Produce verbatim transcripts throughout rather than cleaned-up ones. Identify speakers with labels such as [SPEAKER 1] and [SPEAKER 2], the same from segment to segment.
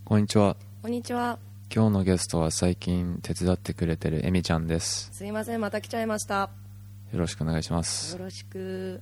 [SPEAKER 1] こんにちは。
[SPEAKER 2] こんにちは。
[SPEAKER 1] 今日のゲストは最近手伝ってくれてるエミちゃんです。
[SPEAKER 2] すいません、また来ちゃいました。
[SPEAKER 1] よろしくお願いします。
[SPEAKER 2] よろしく。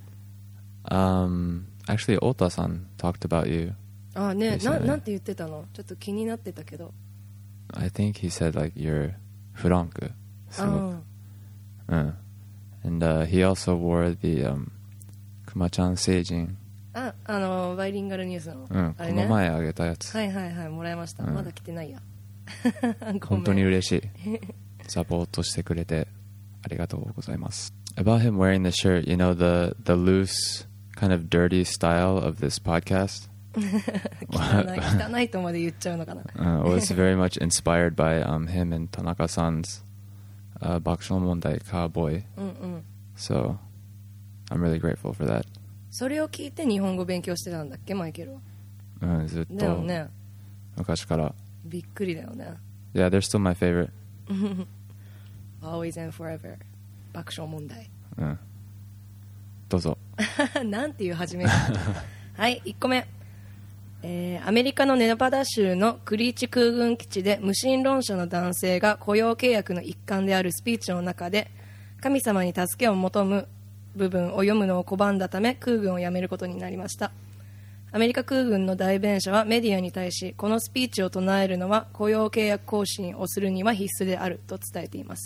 [SPEAKER 1] Um, actually, Ota-san talked about you.
[SPEAKER 2] あね、な、なんて言ってたの？ちょっと気になってたけど。
[SPEAKER 1] I think he said like you're フランク。すごく。うん。And、uh, he also wore the、um, くまちゃん星人。
[SPEAKER 2] あ、あのバイリンガルニュースの、
[SPEAKER 1] うん、
[SPEAKER 2] あれね、
[SPEAKER 1] この前あげたやつ。
[SPEAKER 2] はいはいはい、もらいました。
[SPEAKER 1] うん、
[SPEAKER 2] まだ来てないや。
[SPEAKER 1] 本当に嬉しい。サポートしてくれてありがとうございます。About him wearing the shirt, you know the the loose, kind of dirty style of this podcast.
[SPEAKER 2] 汚い汚いとまで言っちゃうのかな。
[SPEAKER 1] uh, was very much inspired by um, him and Tanaka-san's uh, 爆笑問題 Cowboy.
[SPEAKER 2] うんうん。
[SPEAKER 1] So I'm really grateful for that.
[SPEAKER 2] それを聞いて日本語勉強してたんだっけ、マイケルは。
[SPEAKER 1] うん、ずっと
[SPEAKER 2] だよね。
[SPEAKER 1] 昔から。
[SPEAKER 2] びっくりだよね。
[SPEAKER 1] Yeah, they're still my favorite.
[SPEAKER 2] Always and forever. 爆笑問題。
[SPEAKER 1] うん。どうぞ。
[SPEAKER 2] なんていう始め方。はい、いっこめ。えー、アメリカのネバダ州のクリーチ空軍基地で無神論者の男性が雇用契約の一環であるスピーチの中で神様に助けを求む部分を読むのを拒んだため空軍を辞めることになりました。アメリカ空軍の代弁者はメディアに対し、このスピーチを唱えるのは雇用契約更新をするには必須であると伝えています。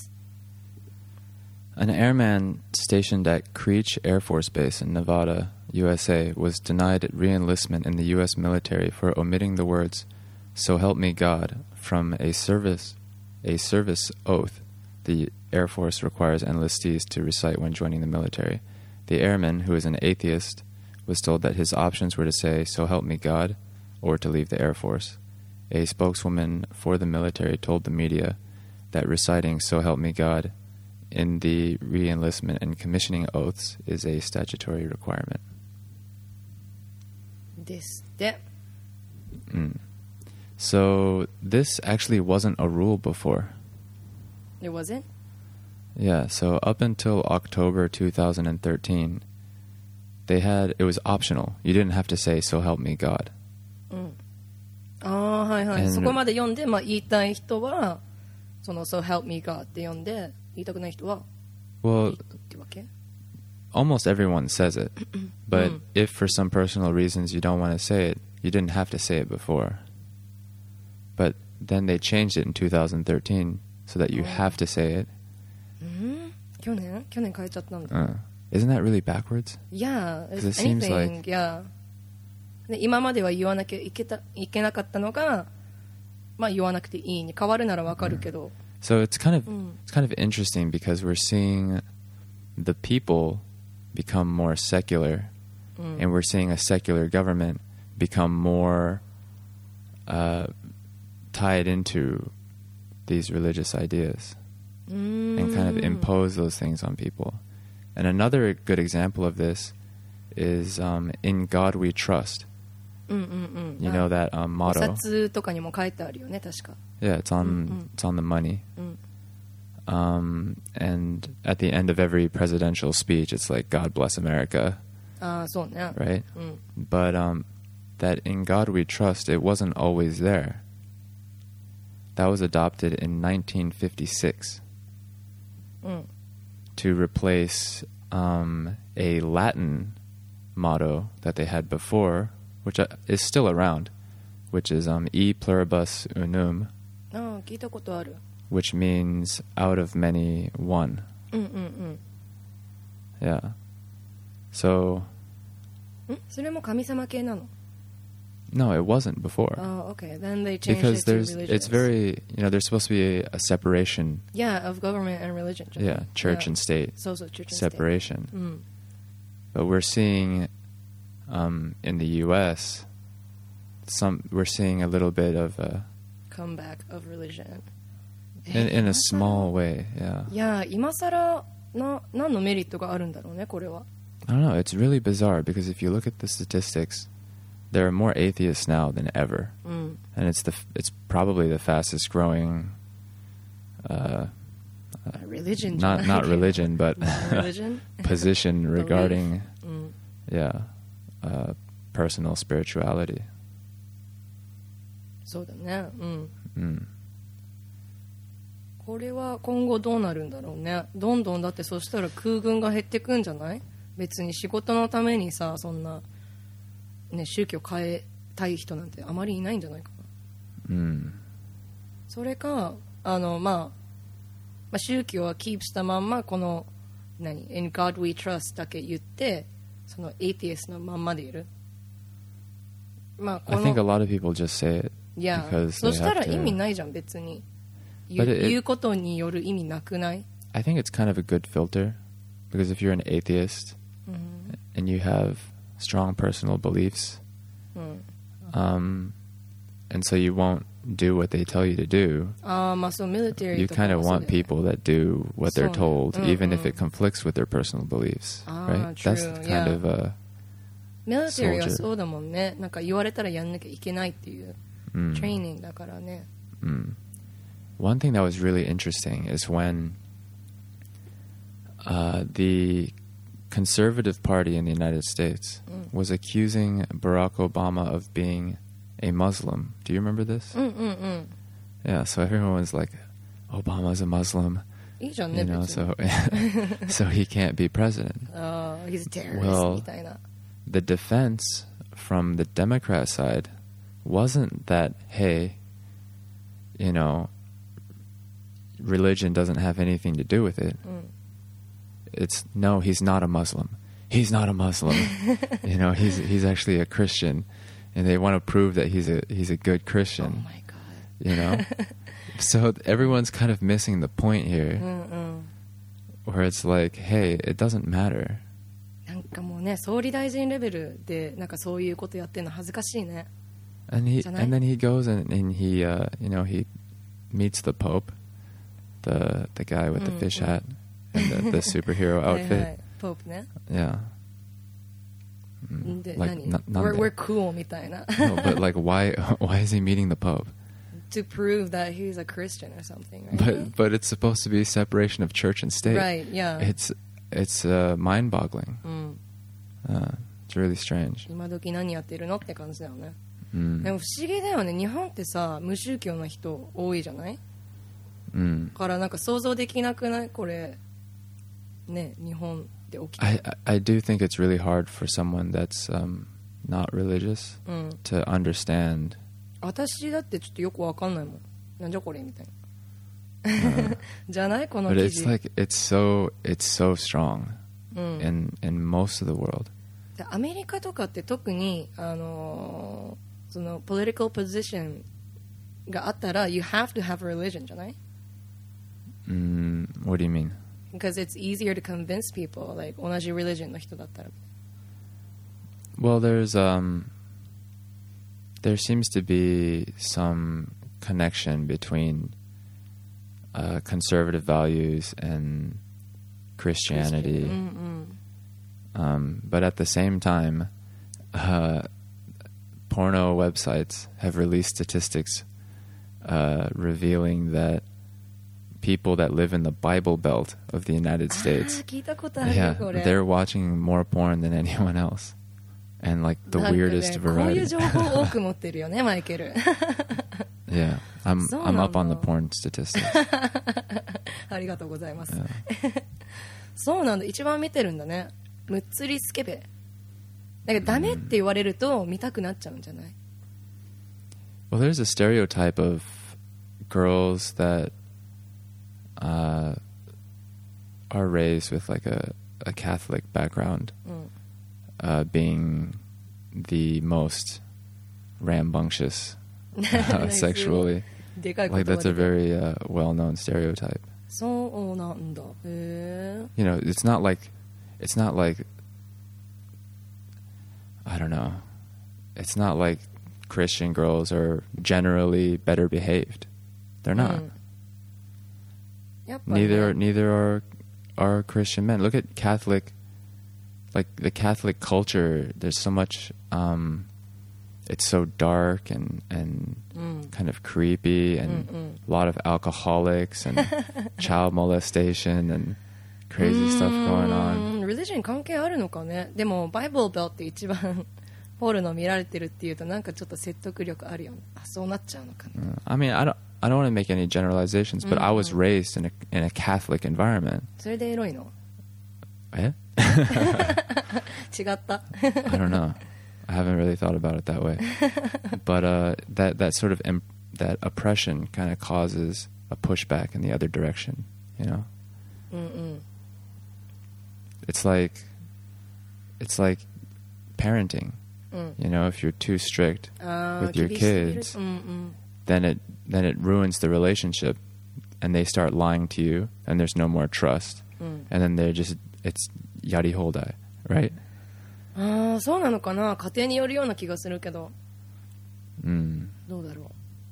[SPEAKER 1] An airman stationed at Creech Air Force Base in Nevada, U S A, was denied re-enlistment in the U S military for omitting the words, "So help me God," from a service, a service oath the Air Force requires enlistees to recite when joining the military. The airman, who is an atheist, was told that his options were to say, "So help me God," or to leave the Air Force. A spokeswoman for the military told the media that reciting "So help me God" in the re-enlistment and commissioning oaths is a statutory requirement.
[SPEAKER 2] ですって。
[SPEAKER 1] Mm. So this actually wasn't a rule before.
[SPEAKER 2] It wasn't?
[SPEAKER 1] Yeah, so up until October twenty thirteen, they had, it was optional. You didn't have to say, "So help me God."
[SPEAKER 2] うん。ああ、はいはい。
[SPEAKER 1] And
[SPEAKER 2] そこまで読んで、まあ、言いたい人はその "So help me God" って読んで、言いたくない人は
[SPEAKER 1] Well,
[SPEAKER 2] ってわけ?
[SPEAKER 1] almost everyone says it. But
[SPEAKER 2] Mm.
[SPEAKER 1] if for some personal reasons you don't want to say it, you didn't have to say it before. But then they changed it in twenty thirteen so that you have to say it.
[SPEAKER 2] うん、去年去年変えちゃったんだ。
[SPEAKER 1] Uh, isn't that really backwards?
[SPEAKER 2] Yeah,
[SPEAKER 1] Because it
[SPEAKER 2] anything,
[SPEAKER 1] seems like-
[SPEAKER 2] yeah. で今までは言わなきゃいけたいけなかったのが、まあ言わなくていいに変わるならわかるけど。
[SPEAKER 1] So it's kind of
[SPEAKER 2] Mm.
[SPEAKER 1] it's kind of interesting because we're seeing the people become more secular,
[SPEAKER 2] Mm.
[SPEAKER 1] and we're seeing a secular government become more uh, tied into these religious ideas and kind of impose those things on people. And another good example of this is um, "In God We Trust."
[SPEAKER 2] うんうんうん。
[SPEAKER 1] You know that um,
[SPEAKER 2] お
[SPEAKER 1] motto?
[SPEAKER 2] 札とかにも書いてあるよね、確か。
[SPEAKER 1] Yeah, it's on
[SPEAKER 2] Mm-mm.
[SPEAKER 1] it's on the money.
[SPEAKER 2] Mm.
[SPEAKER 1] Um, and at the end of every presidential speech, it's like "God bless America,"
[SPEAKER 2] ああ、そうね。
[SPEAKER 1] right?
[SPEAKER 2] うん。
[SPEAKER 1] But um, that "In God We Trust," it wasn't always there. That was adopted in nineteen fifty-six
[SPEAKER 2] うん。
[SPEAKER 1] to replace um, a Latin motto that they had before, which uh, is still around, which is um, "E pluribus unum,"
[SPEAKER 2] ああ、聞いたことある。
[SPEAKER 1] which means "out of many, one."
[SPEAKER 2] うんうんうん。
[SPEAKER 1] Yeah. So
[SPEAKER 2] んそれも神様系なの?
[SPEAKER 1] no, it wasn't before.
[SPEAKER 2] Oh, okay. Then they changed
[SPEAKER 1] Because
[SPEAKER 2] it to
[SPEAKER 1] there's,
[SPEAKER 2] religious.
[SPEAKER 1] it's very, you know, there's supposed to be a, a separation.
[SPEAKER 2] Yeah, of government and religion.
[SPEAKER 1] Yeah, church
[SPEAKER 2] Yeah.
[SPEAKER 1] and state
[SPEAKER 2] そうそう、church and state.
[SPEAKER 1] separation.
[SPEAKER 2] うん。
[SPEAKER 1] But we're seeing um, in the U S some, we're seeing a little bit of a,
[SPEAKER 2] Comeback of religion.
[SPEAKER 1] in, in a small way. Yeah.
[SPEAKER 2] いや、今更な何のメリットがあるんだろうね、これは。
[SPEAKER 1] I don't know. It's really bizarre because if you look at the statistics, there are more atheists now than ever,
[SPEAKER 2] うん。
[SPEAKER 1] and it's the it's probably the fastest growing. Uh,
[SPEAKER 2] religion じゃない
[SPEAKER 1] not not religion, but
[SPEAKER 2] religion?
[SPEAKER 1] position regarding
[SPEAKER 2] うん。
[SPEAKER 1] yeah, uh, personal spirituality.
[SPEAKER 2] そうだね。うん。
[SPEAKER 1] うん。
[SPEAKER 2] これは今後どうなるんだろうね。どんどんだってそしたら空軍が減ってくんじゃない？別に仕事のためにさ、そんな、ね、宗教変えたい人なんてあまりいないんじゃないか
[SPEAKER 1] な。うん。
[SPEAKER 2] それか、あの、まあ、まあ、宗教はキープしたまんま、この、何 In God We Trust だけ言って、そのエイティエスのまんまでいる。まあ、この
[SPEAKER 1] I think a lot of people just say it.
[SPEAKER 2] いや、そしたら意味ないじゃん、別に。言う、言うことによる意味なくない？
[SPEAKER 1] I think it's kind of a good filter because if you're an atheist
[SPEAKER 2] mm-hmm.
[SPEAKER 1] and you have strong personal beliefs,
[SPEAKER 2] mm.
[SPEAKER 1] um, and so you won't do what they tell you to do,
[SPEAKER 2] uh, まあそう、military
[SPEAKER 1] you kind of want people that do what they're told,
[SPEAKER 2] mm-hmm.
[SPEAKER 1] even if it conflicts with their personal beliefs,
[SPEAKER 2] ah,
[SPEAKER 1] right?
[SPEAKER 2] True.
[SPEAKER 1] That's kind
[SPEAKER 2] yeah.
[SPEAKER 1] of a
[SPEAKER 2] military はそうだもんね。なんか言われたらやんなきゃいけないっていう、
[SPEAKER 1] mm.
[SPEAKER 2] トレーニングだからね。
[SPEAKER 1] Mm. One thing that was really interesting is when uh, the Conservative Party in the United States
[SPEAKER 2] mm.
[SPEAKER 1] was accusing Barack Obama of being a Muslim. Do you remember this?
[SPEAKER 2] Mm, mm, mm.
[SPEAKER 1] Yeah, so everyone was like, Obama's a Muslim.
[SPEAKER 2] いいじゃんね、
[SPEAKER 1] You know, so, so he can't be president.
[SPEAKER 2] Uh, he's a terrorist.
[SPEAKER 1] Well,
[SPEAKER 2] みたいな。
[SPEAKER 1] the defense from the Democrat side wasn't that, hey, you know, religion doesn't have anything to do with it.
[SPEAKER 2] Mm.
[SPEAKER 1] It's, no, he's not a Muslim. He's not a Muslim. You know, he's he's actually a Christian. And they want to prove that he's a he's a good Christian.
[SPEAKER 2] Oh my God.
[SPEAKER 1] You know? So everyone's kind of missing the point here.
[SPEAKER 2] Mm-mm.
[SPEAKER 1] Where it's like, hey, it doesn't matter.
[SPEAKER 2] なんかもうね、総理大臣レベルでなんかそういうことやってるの恥ずかしいね。
[SPEAKER 1] And he and then he goes and, and he uh, you know, he meets the Pope, the the guy with the fish hat and the, the superhero outfit.
[SPEAKER 2] はいはい、ポープね。
[SPEAKER 1] Yeah. Mm.
[SPEAKER 2] で、
[SPEAKER 1] Like,
[SPEAKER 2] 何
[SPEAKER 1] n-
[SPEAKER 2] we're, we're cool みたいな。
[SPEAKER 1] No, but like, why why is he meeting the Pope?
[SPEAKER 2] To prove that he's a Christian or something, right?
[SPEAKER 1] But but it's supposed to be separation of church and state.
[SPEAKER 2] Right, yeah.
[SPEAKER 1] It's it's uh, mind-boggling.
[SPEAKER 2] うん。
[SPEAKER 1] Uh, it's really strange.
[SPEAKER 2] 今時何やってるのって感じだよね。
[SPEAKER 1] Mm.
[SPEAKER 2] でも不思議だよね。日本ってさ、無宗教の人多いじゃない？
[SPEAKER 1] Mm.
[SPEAKER 2] だからなんか想像できなくない？これね、日本で起きて。
[SPEAKER 1] I I do think it's really hard for someone that's um, not religious
[SPEAKER 2] うん。
[SPEAKER 1] to understand.
[SPEAKER 2] 私だってちょっとよくわかんないもん。なんじゃこれみたいな。
[SPEAKER 1] Uh,
[SPEAKER 2] じゃないこの
[SPEAKER 1] but
[SPEAKER 2] 記
[SPEAKER 1] it's
[SPEAKER 2] 事。
[SPEAKER 1] like it's so it's so strong
[SPEAKER 2] うん。
[SPEAKER 1] in in most of the world.
[SPEAKER 2] でアメリカとかって特にあのーその political position があったら you have to have a religion じゃない？
[SPEAKER 1] Mm, what do you mean?
[SPEAKER 2] Because it's easier to convince people like 同じ religion の人だったら。
[SPEAKER 1] Well, there's um there seems to be some connection between uh, conservative values and Christianity.
[SPEAKER 2] うんうん。
[SPEAKER 1] Um, but at the same time, uh, porno websites have released statistics uh, revealing that people that live in the Bible Belt of the United States,
[SPEAKER 2] あー、聞いたことある
[SPEAKER 1] yeah,
[SPEAKER 2] これ。
[SPEAKER 1] they're watching more porn than anyone else, and like the
[SPEAKER 2] なんかね、
[SPEAKER 1] weirdest
[SPEAKER 2] こういう
[SPEAKER 1] variety.
[SPEAKER 2] 情報多く持ってるよね、マイケル。
[SPEAKER 1] Yeah, I'm
[SPEAKER 2] そう
[SPEAKER 1] I'm
[SPEAKER 2] なん
[SPEAKER 1] up on
[SPEAKER 2] だ。
[SPEAKER 1] the porn statistics.
[SPEAKER 2] ありがとうございます。
[SPEAKER 1] Yeah.
[SPEAKER 2] そうなんだ、一番見てるんだね。むっつりスケベ。なんかダメって言われると見たくなっちゃうんじゃない？
[SPEAKER 1] Well, there's a stereotype of girls that uh, are raised with like a, a Catholic background
[SPEAKER 2] うん。
[SPEAKER 1] uh, being the most rambunctious uh, sexually.
[SPEAKER 2] でかいこ
[SPEAKER 1] Like
[SPEAKER 2] とが
[SPEAKER 1] that's a
[SPEAKER 2] 出てる。
[SPEAKER 1] very uh, well-known stereotype.
[SPEAKER 2] そうなんだ。へ
[SPEAKER 1] You know, it's not like it's not like I don't know. It's not like Christian girls are generally better behaved. They're
[SPEAKER 2] え。
[SPEAKER 1] not.
[SPEAKER 2] うん。やっぱね
[SPEAKER 1] Neither neither are are Christian men. Look at Catholic, like the Catholic culture. There's so much. Um, it's so dark and and
[SPEAKER 2] うん。
[SPEAKER 1] kind of creepy, and
[SPEAKER 2] うんうん
[SPEAKER 1] a lot of alcoholics and child molestation and crazy stuff going on.
[SPEAKER 2] うん、リリジョン関係あるのかね。でもバイブルベルって一番ポルノ見られてるっていうとなんかちょっと説得力あるよね。あ、そうなっちゃうのかな。
[SPEAKER 1] Uh, I mean, I don't, I don't want to make any generalizations, but I was raised in a in a Catholic environment.
[SPEAKER 2] それでエロいの？
[SPEAKER 1] え？
[SPEAKER 2] 違った。
[SPEAKER 1] I don't know. I haven't really thought about it that way. But uh, that that sort of imp- that oppression kind of causes a pushback in the other direction. You know.
[SPEAKER 2] うんうん。
[SPEAKER 1] It's like it's like parenting.
[SPEAKER 2] うん。
[SPEAKER 1] You know, if you're too strict
[SPEAKER 2] あ
[SPEAKER 1] with
[SPEAKER 2] ー
[SPEAKER 1] your
[SPEAKER 2] 厳しすぎる
[SPEAKER 1] kids,
[SPEAKER 2] うんうん。
[SPEAKER 1] then it then it ruins the relationship, and they start lying to you, and there's no more trust,
[SPEAKER 2] うん。
[SPEAKER 1] and then they're just it's yari holdai, right?
[SPEAKER 2] ああ、そうなのかな。家庭によるような気がするけど、
[SPEAKER 1] Mm.
[SPEAKER 2] どうだろう。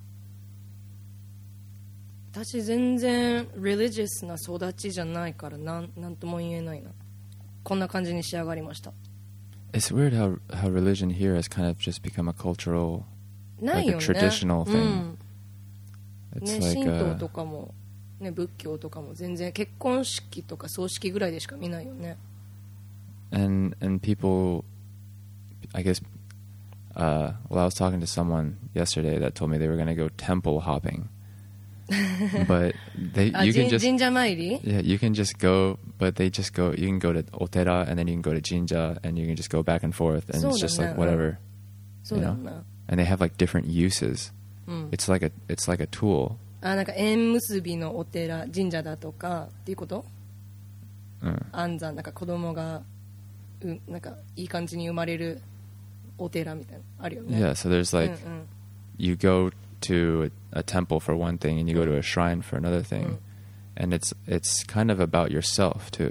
[SPEAKER 2] 私全然 religious な育ちじゃないからなんなんとも言えないな。こんな感じに仕上がりました。
[SPEAKER 1] It's weird how how religion here has kind of just become a cultural,
[SPEAKER 2] ない
[SPEAKER 1] like
[SPEAKER 2] よ
[SPEAKER 1] a
[SPEAKER 2] ね。
[SPEAKER 1] traditional
[SPEAKER 2] う
[SPEAKER 1] thing.
[SPEAKER 2] ん。
[SPEAKER 1] It's
[SPEAKER 2] ね、
[SPEAKER 1] like
[SPEAKER 2] 神道
[SPEAKER 1] uh,
[SPEAKER 2] とかも、ね、仏教とかも全然結婚式とか葬式ぐらいでしか見ないよね。
[SPEAKER 1] and and people, I guess, uh, well, I was talking to someone yesterday that told me they were going to go temple hopping, but they
[SPEAKER 2] あ、
[SPEAKER 1] you can
[SPEAKER 2] 神
[SPEAKER 1] just
[SPEAKER 2] 神社参り
[SPEAKER 1] yeah you can just go, but they just go. You can go to Otera and then you can go to Jinja and you can just go back and forth, and it's just like whatever,
[SPEAKER 2] そうだよな。
[SPEAKER 1] and they have like different uses.
[SPEAKER 2] うん。
[SPEAKER 1] It's like a it's like a tool.
[SPEAKER 2] あ、なんか縁結びのお寺神社だとかっていうこと？
[SPEAKER 1] Mm.
[SPEAKER 2] 安産なんか子供がうなんかいい感じに生まれるお寺みたいなのあるよね。
[SPEAKER 1] Yeah, so there's like
[SPEAKER 2] うんうん
[SPEAKER 1] you go to a, a temple for one thing and you go to a shrine for another thing,
[SPEAKER 2] Mm.
[SPEAKER 1] and it's it's kind of about yourself too.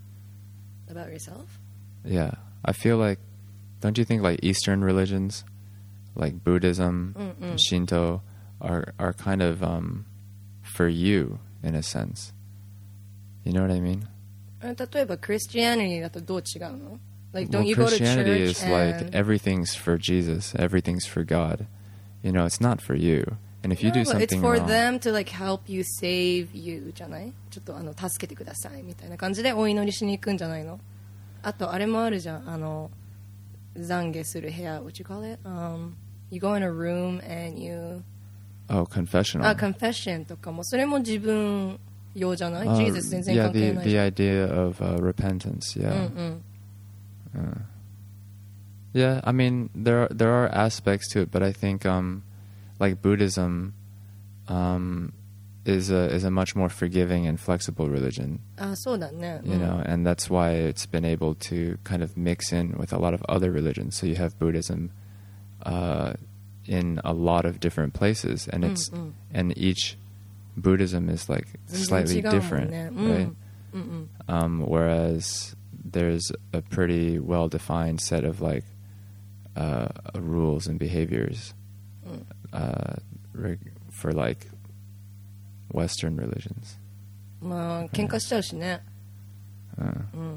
[SPEAKER 2] About yourself?
[SPEAKER 1] Yeah, I feel like, don't you think like Eastern religions, like Buddhism,
[SPEAKER 2] Mm, mm.
[SPEAKER 1] and Shinto, are are kind of um, for you in a sense. You know what I mean?
[SPEAKER 2] 例えば Christianity だとどう違うの？ Like don't
[SPEAKER 1] Well,
[SPEAKER 2] you go to
[SPEAKER 1] Christianity
[SPEAKER 2] church
[SPEAKER 1] is like
[SPEAKER 2] and
[SPEAKER 1] everything's for Jesus, everything's for God. You know, it's not for you. And if you
[SPEAKER 2] No,
[SPEAKER 1] do
[SPEAKER 2] but it's
[SPEAKER 1] something
[SPEAKER 2] for
[SPEAKER 1] wrong,
[SPEAKER 2] them to like help you save you じゃない？ちょっとあの助けてくださいみたいな感じでお祈りしに行くんじゃないの？あとあれもあるじゃん、あの懺悔する部屋 What you call it? Um, you go in a room and you
[SPEAKER 1] oh, confessional.
[SPEAKER 2] あ、confession とかもそれも自分用じゃない？
[SPEAKER 1] Uh,
[SPEAKER 2] Jesus 全然
[SPEAKER 1] yeah,
[SPEAKER 2] 関係
[SPEAKER 1] the
[SPEAKER 2] ない
[SPEAKER 1] the
[SPEAKER 2] じゃん。
[SPEAKER 1] idea of uh, repentance.
[SPEAKER 2] うん
[SPEAKER 1] Yeah,
[SPEAKER 2] うん。
[SPEAKER 1] uh, yeah. I mean, there are, there are aspects to it, but I think um, like Buddhism um, is a is a much more forgiving and flexible religion.
[SPEAKER 2] あ、そうだね。
[SPEAKER 1] You know, and that's why it's been able to kind of mix in with a lot of other religions. So you have Buddhism uh, in a lot of different places, and it's
[SPEAKER 2] Mm, mm.
[SPEAKER 1] and each Buddhism is like
[SPEAKER 2] 全然
[SPEAKER 1] slightly
[SPEAKER 2] 違うもん
[SPEAKER 1] different,
[SPEAKER 2] ね。
[SPEAKER 1] right?
[SPEAKER 2] うんうんうん
[SPEAKER 1] Um, whereas there's a pretty well-defined set of like uh, rules and behaviors
[SPEAKER 2] Mm.
[SPEAKER 1] uh, reg- for like Western religions.
[SPEAKER 2] まあ喧嘩しちゃうしね。
[SPEAKER 1] Uh,
[SPEAKER 2] うん。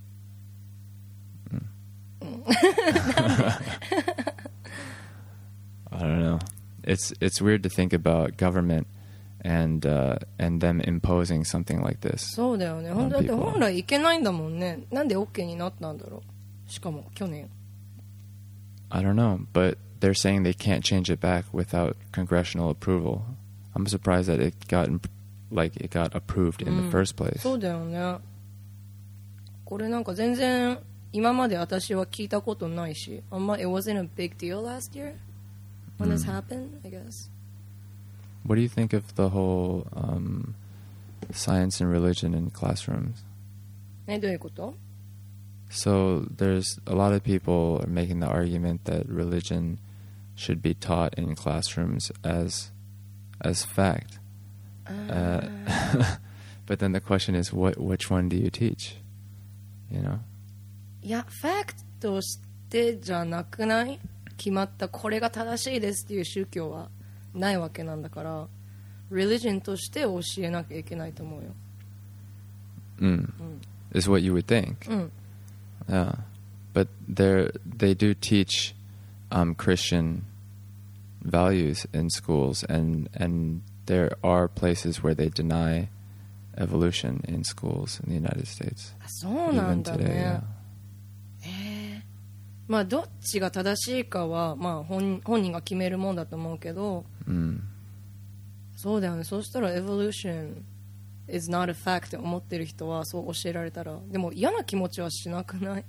[SPEAKER 1] I don't know. It's it's weird to think about government and uh, and them imposing something like this.
[SPEAKER 2] そうだよね。
[SPEAKER 1] on
[SPEAKER 2] ほんだって
[SPEAKER 1] people.
[SPEAKER 2] 本来いけないんだもんね。なんで OK になったんだろう。しかも去年。
[SPEAKER 1] I don't know, but they're saying they can't change it back without congressional approval. I'm surprised that it got imp- like it got approved in the
[SPEAKER 2] Mm.
[SPEAKER 1] first place.
[SPEAKER 2] そうだよね。これなんか全然今まで私は聞いたことないし、あんま it wasn't a big deal last year when this happened, I guess.
[SPEAKER 1] What do you think of the whole um, science and religion in classrooms?
[SPEAKER 2] え、どういうこと？
[SPEAKER 1] So there's a lot of people are making the argument that religion should be taught in classrooms as as fact. Uh, but then the question is, what which one do you teach? You know?
[SPEAKER 2] いや、ファクトとしてじゃなくない？決まったこれが正しいですっていう宗教はないわけなんだから、religion として教えなきゃいけないと思うよ。
[SPEAKER 1] Mm. Is what you would think.
[SPEAKER 2] うん。
[SPEAKER 1] Yeah, but they they do teach um, Christian values in schools, and and there are places where they deny evolution in schools in the United States.
[SPEAKER 2] あ、そうなん
[SPEAKER 1] Even
[SPEAKER 2] だ
[SPEAKER 1] today,
[SPEAKER 2] ね
[SPEAKER 1] yeah.。
[SPEAKER 2] えまあどっちが正しいかは、まあ、本, 本人が決めるもんだと思うけど、
[SPEAKER 1] うん、
[SPEAKER 2] そうだよね。そうしたら evolution is not a fact って思ってる人はそう教えられたら、でも嫌な気持ちはしなくない？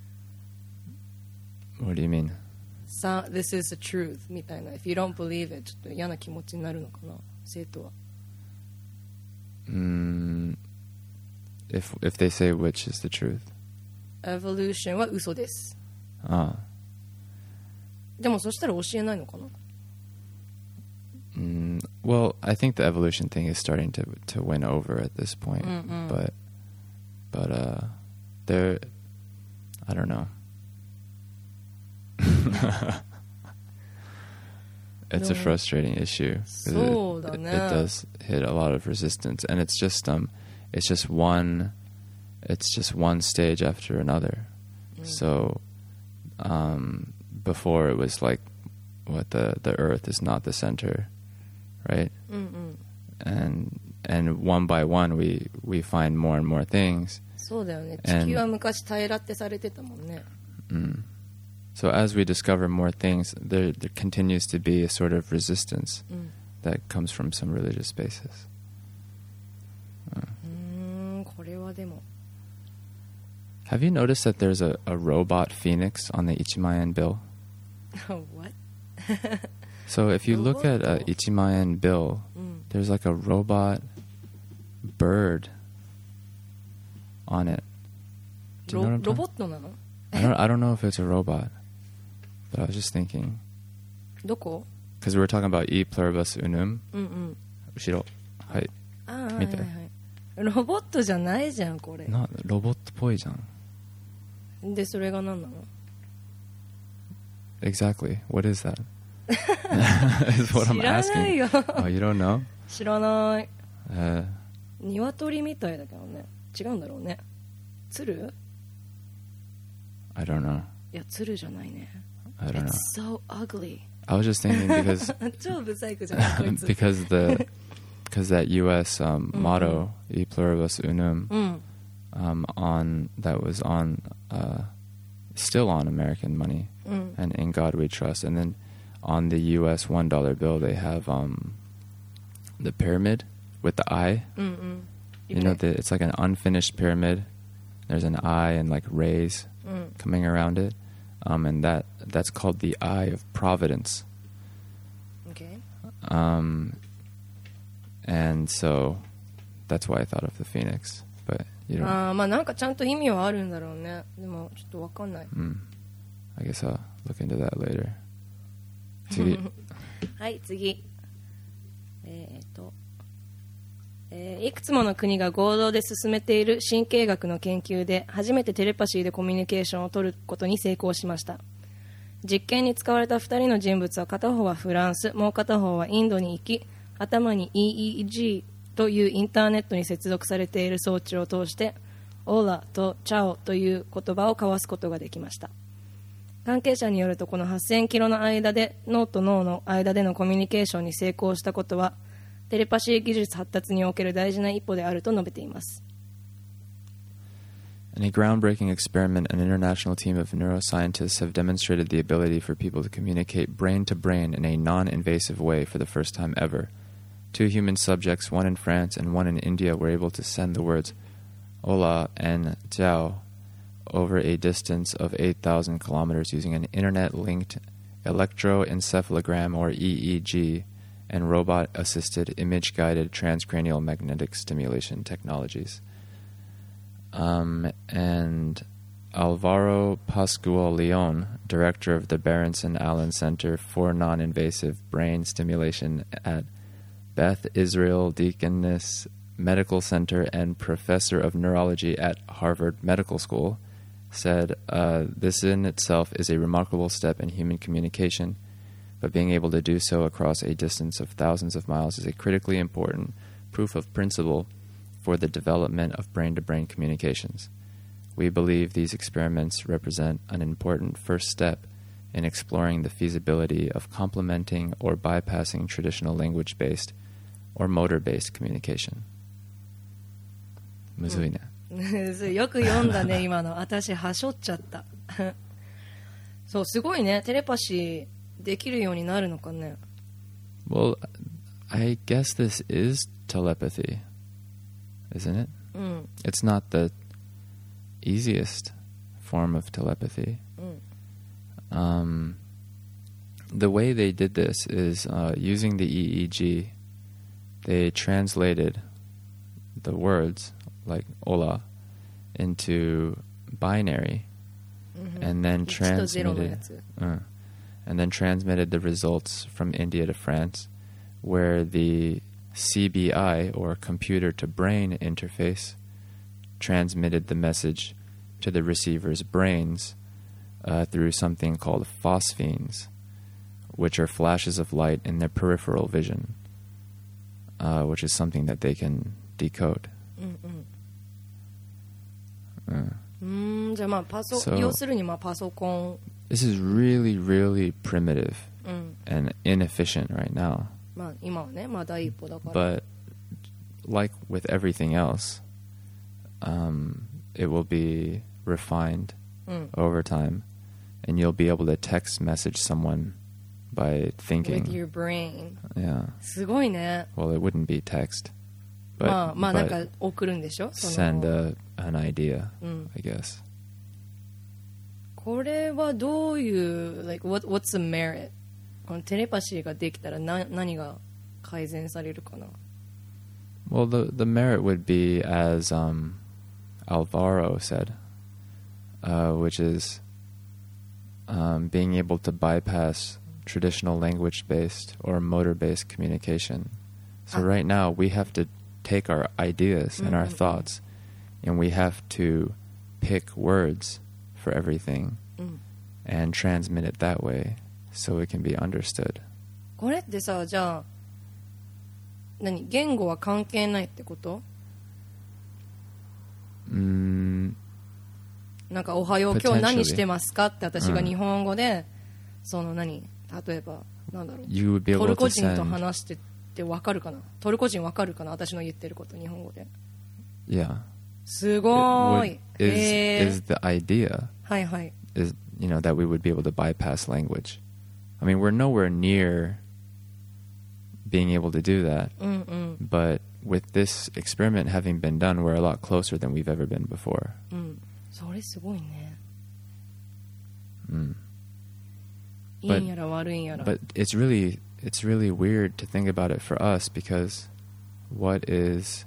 [SPEAKER 1] What do you mean?
[SPEAKER 2] さ、this is the truth みたいな。If you don't believe it ちょっと嫌な気持ちになるのかな、生徒は。
[SPEAKER 1] Mm, if if they say which is the truth?
[SPEAKER 2] Evolution は嘘です。
[SPEAKER 1] ああ。
[SPEAKER 2] でもそしたら教えないのかな？
[SPEAKER 1] Mm, well, I think the evolution thing is starting to to win over at this point,
[SPEAKER 2] Mm-mm.
[SPEAKER 1] but but uh, there, I don't know. It's a frustrating issue. It, it, it does hit a lot of resistance, and it's just um, it's just one, it's just one stage after another. Mm. So, um, before it was like, what the the Earth is not the center, right?
[SPEAKER 2] Mm-mm.
[SPEAKER 1] And and one by one we we find more and more things.
[SPEAKER 2] そうだよね。地球は昔平らってされてたもんね。
[SPEAKER 1] Mm. So as we discover more things, there there continues to be a sort of resistance mm. that comes from some religious basis. Uh.
[SPEAKER 2] うーん、これはでも。
[SPEAKER 1] Have you noticed that there's a, a robot phoenix on the Ichiman bill?
[SPEAKER 2] What?
[SPEAKER 1] So if you look at a Ichiman bill, mm. there's like a robot bird on it. Do you know what I'm talking?
[SPEAKER 2] ロボットなの?
[SPEAKER 1] I don't I don't know if it's a robot, but I was just thinking.
[SPEAKER 2] どこ?
[SPEAKER 1] Because we were talking about E pluribus unum.
[SPEAKER 2] うんうん。
[SPEAKER 1] 後ろ。はい。
[SPEAKER 2] ああ、見て。はいはい。ロボットじゃないじゃんこれ。
[SPEAKER 1] な、ロボットっぽいじゃん。
[SPEAKER 2] でそれが何なの?
[SPEAKER 1] Exactly. What is that? Is what I'm asking.
[SPEAKER 2] 知らないよ。
[SPEAKER 1] Oh, you don't know?
[SPEAKER 2] 知らない。
[SPEAKER 1] Uh,
[SPEAKER 2] 鶏みたいだけどね。違うんだろうね。鶴?
[SPEAKER 1] I don't know.
[SPEAKER 2] いや、鶴じゃないね。
[SPEAKER 1] I don't know.
[SPEAKER 2] It's so ugly.
[SPEAKER 1] I was just thinking because
[SPEAKER 2] 超ブサイクじゃないこいつ。
[SPEAKER 1] because the because that U S um, mm-hmm. motto E pluribus unum
[SPEAKER 2] mm.
[SPEAKER 1] um, on that was on uh, still on American money
[SPEAKER 2] mm.
[SPEAKER 1] and in God we trust, and then on the U S one dollar bill they have um, the pyramid with the eye.
[SPEAKER 2] Mm-mm.
[SPEAKER 1] You know, the, it's like an unfinished pyramid. There's an eye and like rays
[SPEAKER 2] mm.
[SPEAKER 1] coming around it, um, and that that's called the Eye of Providence.
[SPEAKER 2] Okay.
[SPEAKER 1] Um, and so that's why I thought of the phoenix. But you don't.
[SPEAKER 2] ああ、まあなんかちゃんと意味はあるんだろうね。でもちょっとわかんない。
[SPEAKER 1] Mm. I guess I'll look into that later. 次。
[SPEAKER 2] はい、次。えー、っと。えー、いくつもの国が合同で進めている神経学の研究で初めてテレパシーでコミュニケーションを取ることに成功しました。実験に使われたふたりの人物は片方はフランス、もう片方はインドに行き、頭に イーイージー というインターネットに接続されている装置を通してオーラとチャオという言葉を交わすことができました。関係者によるとこのはっせんキロの間で脳と脳の間でのコミュニケーションに成功したことはテレパシー技術発達における大事な一歩であると述べています。
[SPEAKER 1] In a groundbreaking experiment, an international team of neuroscientists have demonstrated the ability for people to communicate brain to brain in a non-invasive way for the first time ever. Two human subjects, one in France and one in India, were able to send the words "Hola" and "Ciao" over a distance of eight thousand kilometers using an internet-linked electroencephalogram, or E E G, and robot-assisted image-guided transcranial magnetic stimulation technologies. Um, and Alvaro Pascual Leon, director of the Berenson Allen Center for Non-Invasive Brain Stimulation at Beth Israel Deaconess Medical Center and professor of neurology at Harvard Medical School, said, uh, this in itself is a remarkable step in human communication, but being able to do so across a distance of thousands of miles is a critically important proof of principle for the development of brain-to-brain communications. We believe these experiments represent an important first step in exploring the feasibility of complementing or bypassing traditional language-based or motor-based communication. むずいね。
[SPEAKER 2] よく読んだね今の。私はしょっちゃった。 そうすごいね。テレパシーできるようになるのかね。
[SPEAKER 1] Well, I guess this is telepathy, isn't it?
[SPEAKER 2] うん
[SPEAKER 1] It's not the easiest form of telepathy.
[SPEAKER 2] うん
[SPEAKER 1] Um, the way they did this is uh, using the E E G, they translated the words, like Ola, into binary,
[SPEAKER 2] うん
[SPEAKER 1] and then
[SPEAKER 2] いちとゼロのや
[SPEAKER 1] transmitted
[SPEAKER 2] つ
[SPEAKER 1] uh, and then transmitted the results from India to France, where the C B I, or computer to brain interface, transmitted the message to the receiver's brains uh, through something called phosphenes, which are flashes of light in their peripheral vision, uh, which is something that they can decode.
[SPEAKER 2] うんうん
[SPEAKER 1] Uh,
[SPEAKER 2] うーんじゃあまあパソ、
[SPEAKER 1] So-
[SPEAKER 2] 要するにまあパソコ
[SPEAKER 1] this is really, really primitive
[SPEAKER 2] ン、うん
[SPEAKER 1] and inefficient right now.
[SPEAKER 2] まあ、今はねまあ第一歩だから
[SPEAKER 1] But like with everything else, um, it will be refined
[SPEAKER 2] うん
[SPEAKER 1] over time, and you'll be able to text message someone by
[SPEAKER 2] with
[SPEAKER 1] thinking.
[SPEAKER 2] your brain
[SPEAKER 1] Yeah.
[SPEAKER 2] すごいね
[SPEAKER 1] Well, it wouldn't be text,
[SPEAKER 2] まあ
[SPEAKER 1] but,
[SPEAKER 2] まあなんか
[SPEAKER 1] but
[SPEAKER 2] 送るんでしょその
[SPEAKER 1] send a, an idea,
[SPEAKER 2] うん
[SPEAKER 1] I guess.
[SPEAKER 2] これはどういう like what, what's the merit このテレパシーができたらな何が改善されるかな
[SPEAKER 1] Well, the the merit would be, as um, Alvaro said, uh, which is um, being able to bypass traditional language-based or motor-based communication. So
[SPEAKER 2] Ah.
[SPEAKER 1] right now we have to take our ideas and our
[SPEAKER 2] Mm-hmm.
[SPEAKER 1] thoughts, and we have to pick words for everything
[SPEAKER 2] うん
[SPEAKER 1] and transmit it that way, so it can be understood.
[SPEAKER 2] これってさじゃあ何言語は関係ないってこと
[SPEAKER 1] Mm,
[SPEAKER 2] なんかおはよう今日
[SPEAKER 1] Potentially.
[SPEAKER 2] 何してますかって私が
[SPEAKER 1] うん
[SPEAKER 2] 日本語で、その何例えばなんだろう
[SPEAKER 1] you would be
[SPEAKER 2] ト
[SPEAKER 1] able
[SPEAKER 2] ル
[SPEAKER 1] to
[SPEAKER 2] コ人と
[SPEAKER 1] send.
[SPEAKER 2] 話してって分かるかなトルコ人分かるかな私の言ってること日本語で
[SPEAKER 1] Yeah.
[SPEAKER 2] す
[SPEAKER 1] It
[SPEAKER 2] ご
[SPEAKER 1] would-
[SPEAKER 2] い
[SPEAKER 1] is
[SPEAKER 2] へー
[SPEAKER 1] is the idea.
[SPEAKER 2] はいはい
[SPEAKER 1] Is, you know, that we would be able to bypass language. I mean, we're nowhere near being able to do that,
[SPEAKER 2] うんうん
[SPEAKER 1] but with this experiment having been done, we're a lot closer than we've ever been before.
[SPEAKER 2] うんそれすごいね
[SPEAKER 1] Mm.
[SPEAKER 2] いいんやら悪いんやら
[SPEAKER 1] But it's really it's really weird to think about it for us, because what is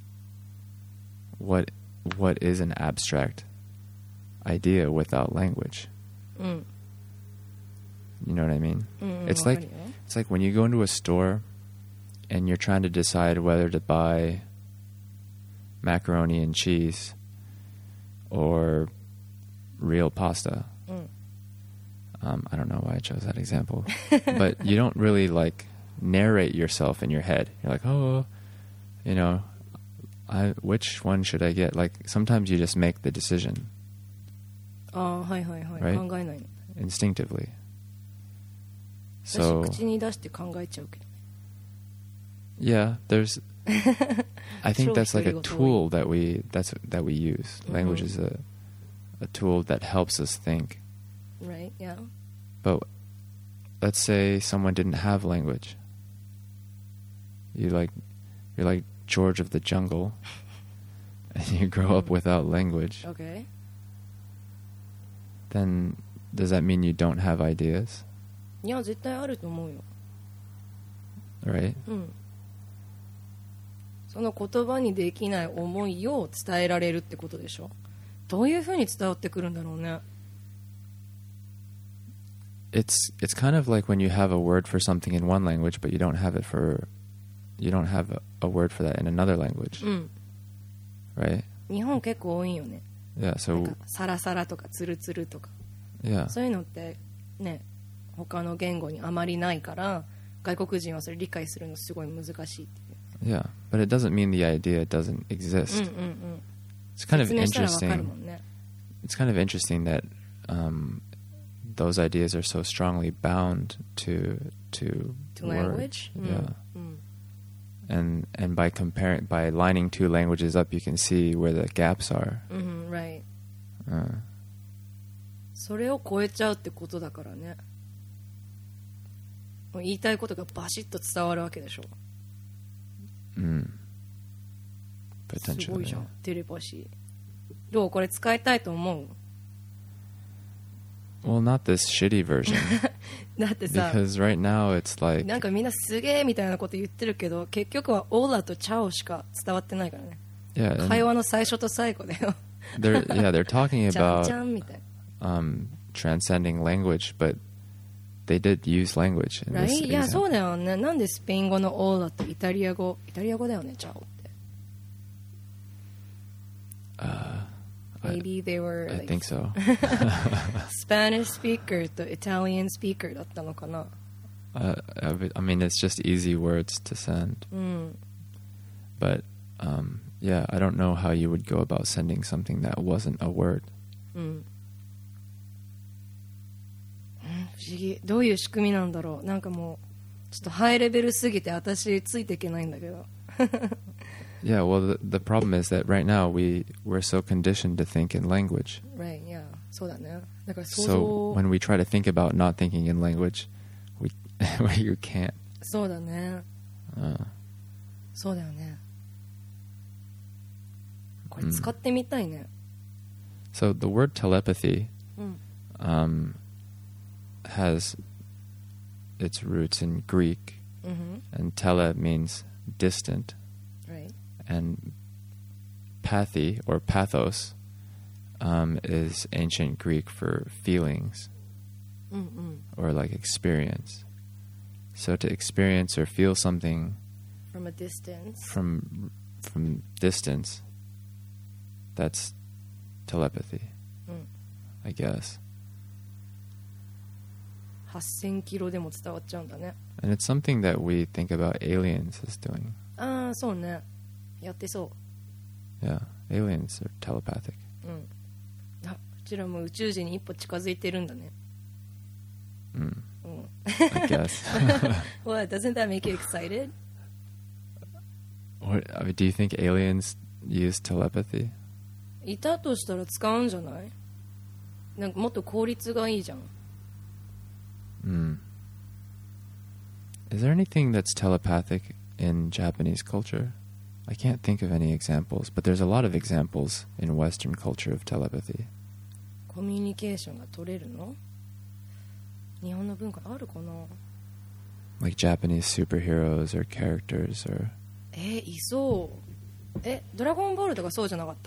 [SPEAKER 1] what what is an abstract idea without language?
[SPEAKER 2] うん
[SPEAKER 1] You know what I mean?
[SPEAKER 2] うんうん
[SPEAKER 1] It's
[SPEAKER 2] わか
[SPEAKER 1] like
[SPEAKER 2] るよ
[SPEAKER 1] It's like when you go into a store and you're trying to decide whether to buy macaroni and cheese or real pasta.
[SPEAKER 2] うん
[SPEAKER 1] Um, I don't know why I chose that example, but you don't really like narrate yourself in your head. You're like, oh, you know, I which one should I get? Like sometimes you just make the decision
[SPEAKER 2] ああはいはいはい、
[SPEAKER 1] Right.
[SPEAKER 2] 考えないの
[SPEAKER 1] instinctively.
[SPEAKER 2] 私
[SPEAKER 1] So
[SPEAKER 2] 口に出して考えちゃうけど
[SPEAKER 1] yeah, there's. I think that's like a
[SPEAKER 2] 消費量が多い。
[SPEAKER 1] tool that we that's that we use. Language
[SPEAKER 2] Mhm.
[SPEAKER 1] is a a tool that helps us think.
[SPEAKER 2] right yeah
[SPEAKER 1] But let's say someone didn't have language. You like you're like George of the Jungle, and you grow up without language.
[SPEAKER 2] okay
[SPEAKER 1] Then does that mean you don't have ideas?
[SPEAKER 2] いや絶対あると思うよ
[SPEAKER 1] Right?
[SPEAKER 2] うんその言葉にできない思いを伝えられるってことでしょどういうふうに伝わってくるんだろうね
[SPEAKER 1] It's it's kind of like when you have a word for something in one language, but you don't have it for you don't have a, a word for that in another language,
[SPEAKER 2] うん
[SPEAKER 1] right?
[SPEAKER 2] 日本結構多いよね
[SPEAKER 1] Yeah.
[SPEAKER 2] なん
[SPEAKER 1] So
[SPEAKER 2] かサラサラとかツルツルとか
[SPEAKER 1] yeah.
[SPEAKER 2] そういうのってね他の言語にあまりないから外国人はそれ理解するのすごい難しいっていう
[SPEAKER 1] Yeah. But it doesn't mean the idea doesn't
[SPEAKER 2] うん
[SPEAKER 1] exist.
[SPEAKER 2] うんうん
[SPEAKER 1] It's kind of
[SPEAKER 2] 説明したらわかる
[SPEAKER 1] interesting.
[SPEAKER 2] もんね
[SPEAKER 1] It's kind of interesting that um, those ideas are so strongly bound to to,
[SPEAKER 2] to
[SPEAKER 1] word.
[SPEAKER 2] language うん
[SPEAKER 1] Yeah.
[SPEAKER 2] うん
[SPEAKER 1] And and by comparing by lining two languages up, you can see where the gaps are.
[SPEAKER 2] うん right
[SPEAKER 1] Uh,
[SPEAKER 2] それを超えちゃうってことだからね。もう言いたいことがバシッと伝わるわけでしょ。
[SPEAKER 1] うん。
[SPEAKER 2] すごいじゃん、テレパシー。どうこれ使いたいと思う？
[SPEAKER 1] Well, not this shitty version.
[SPEAKER 2] だってさ、
[SPEAKER 1] Because right now it's like
[SPEAKER 2] なんかみんなすげえみたいなこと言ってるけど、結局はオーラとチャオしか伝わってないからね。
[SPEAKER 1] yeah,
[SPEAKER 2] 会話の最初と最後だよ。
[SPEAKER 1] they're yeah, they're talking
[SPEAKER 2] ちゃん
[SPEAKER 1] about
[SPEAKER 2] ちゃんみたいな。
[SPEAKER 1] um, transcending language, but they did use language in this
[SPEAKER 2] Right? いや、
[SPEAKER 1] example.
[SPEAKER 2] そうだよね。なんでスペイン語のオーラとイタリア語、イタリア語だよね、チャオって。
[SPEAKER 1] Uh,
[SPEAKER 2] Maybe they were
[SPEAKER 1] I
[SPEAKER 2] like
[SPEAKER 1] think so.
[SPEAKER 2] Spanish speaker と Italian speaker だったのかな。
[SPEAKER 1] uh, I would- I mean, it's just easy words to send.
[SPEAKER 2] うん。
[SPEAKER 1] But um, yeah, I don't know how you would go about sending something that wasn't a word.
[SPEAKER 2] うん。不思議。どういう仕組みなんだろう。なんかもうちょっとハイレベルすぎて私ついていけないんだけど。
[SPEAKER 1] Yeah, well, the, the problem is that right now we we're so conditioned to think in language.
[SPEAKER 2] Right, yeah. そうだね。だから想
[SPEAKER 1] So
[SPEAKER 2] 像。
[SPEAKER 1] when we try to think about not thinking in language, we you can't.
[SPEAKER 2] そうだね。
[SPEAKER 1] Uh,
[SPEAKER 2] そうだよね。これ使ってみたいね。
[SPEAKER 1] so the word telepathy
[SPEAKER 2] うん。
[SPEAKER 1] um, has its roots in Greek,
[SPEAKER 2] うん。
[SPEAKER 1] and tele means distant,
[SPEAKER 2] Right.
[SPEAKER 1] and pathy or pathos um, is ancient Greek for feelings
[SPEAKER 2] うんうん。
[SPEAKER 1] or like experience. So to experience or feel something
[SPEAKER 2] From a distance.
[SPEAKER 1] from from distance, that's telepathy,
[SPEAKER 2] うん。
[SPEAKER 1] I guess.
[SPEAKER 2] はっせんキロでも伝わっちゃうんだね。
[SPEAKER 1] And it's something that we think about aliens as doing.
[SPEAKER 2] ああ、そうね。やってそ
[SPEAKER 1] Yeah, aliens are telepathic.
[SPEAKER 2] う。うん。あ、うちらも宇宙人に一歩近づいてるんだね。
[SPEAKER 1] Mm,
[SPEAKER 2] うん。
[SPEAKER 1] I guess.
[SPEAKER 2] What? Doesn't that make you excited?
[SPEAKER 1] What, I mean, do you think aliens use telepathy?
[SPEAKER 2] いたとしたら使うんじゃない？なんかもっと効率がいいじゃん。
[SPEAKER 1] Mm. Is there anything that's telepathic in Japanese culture? I can't think of any examples, but there's a lot of examples in Western culture of telepathy.
[SPEAKER 2] コミュニケーションが取れるの？日本の文化あるかな？
[SPEAKER 1] Like Japanese superheroes or characters or...
[SPEAKER 2] えー、いそう。え、ドラゴンボールとかそうじゃなかった？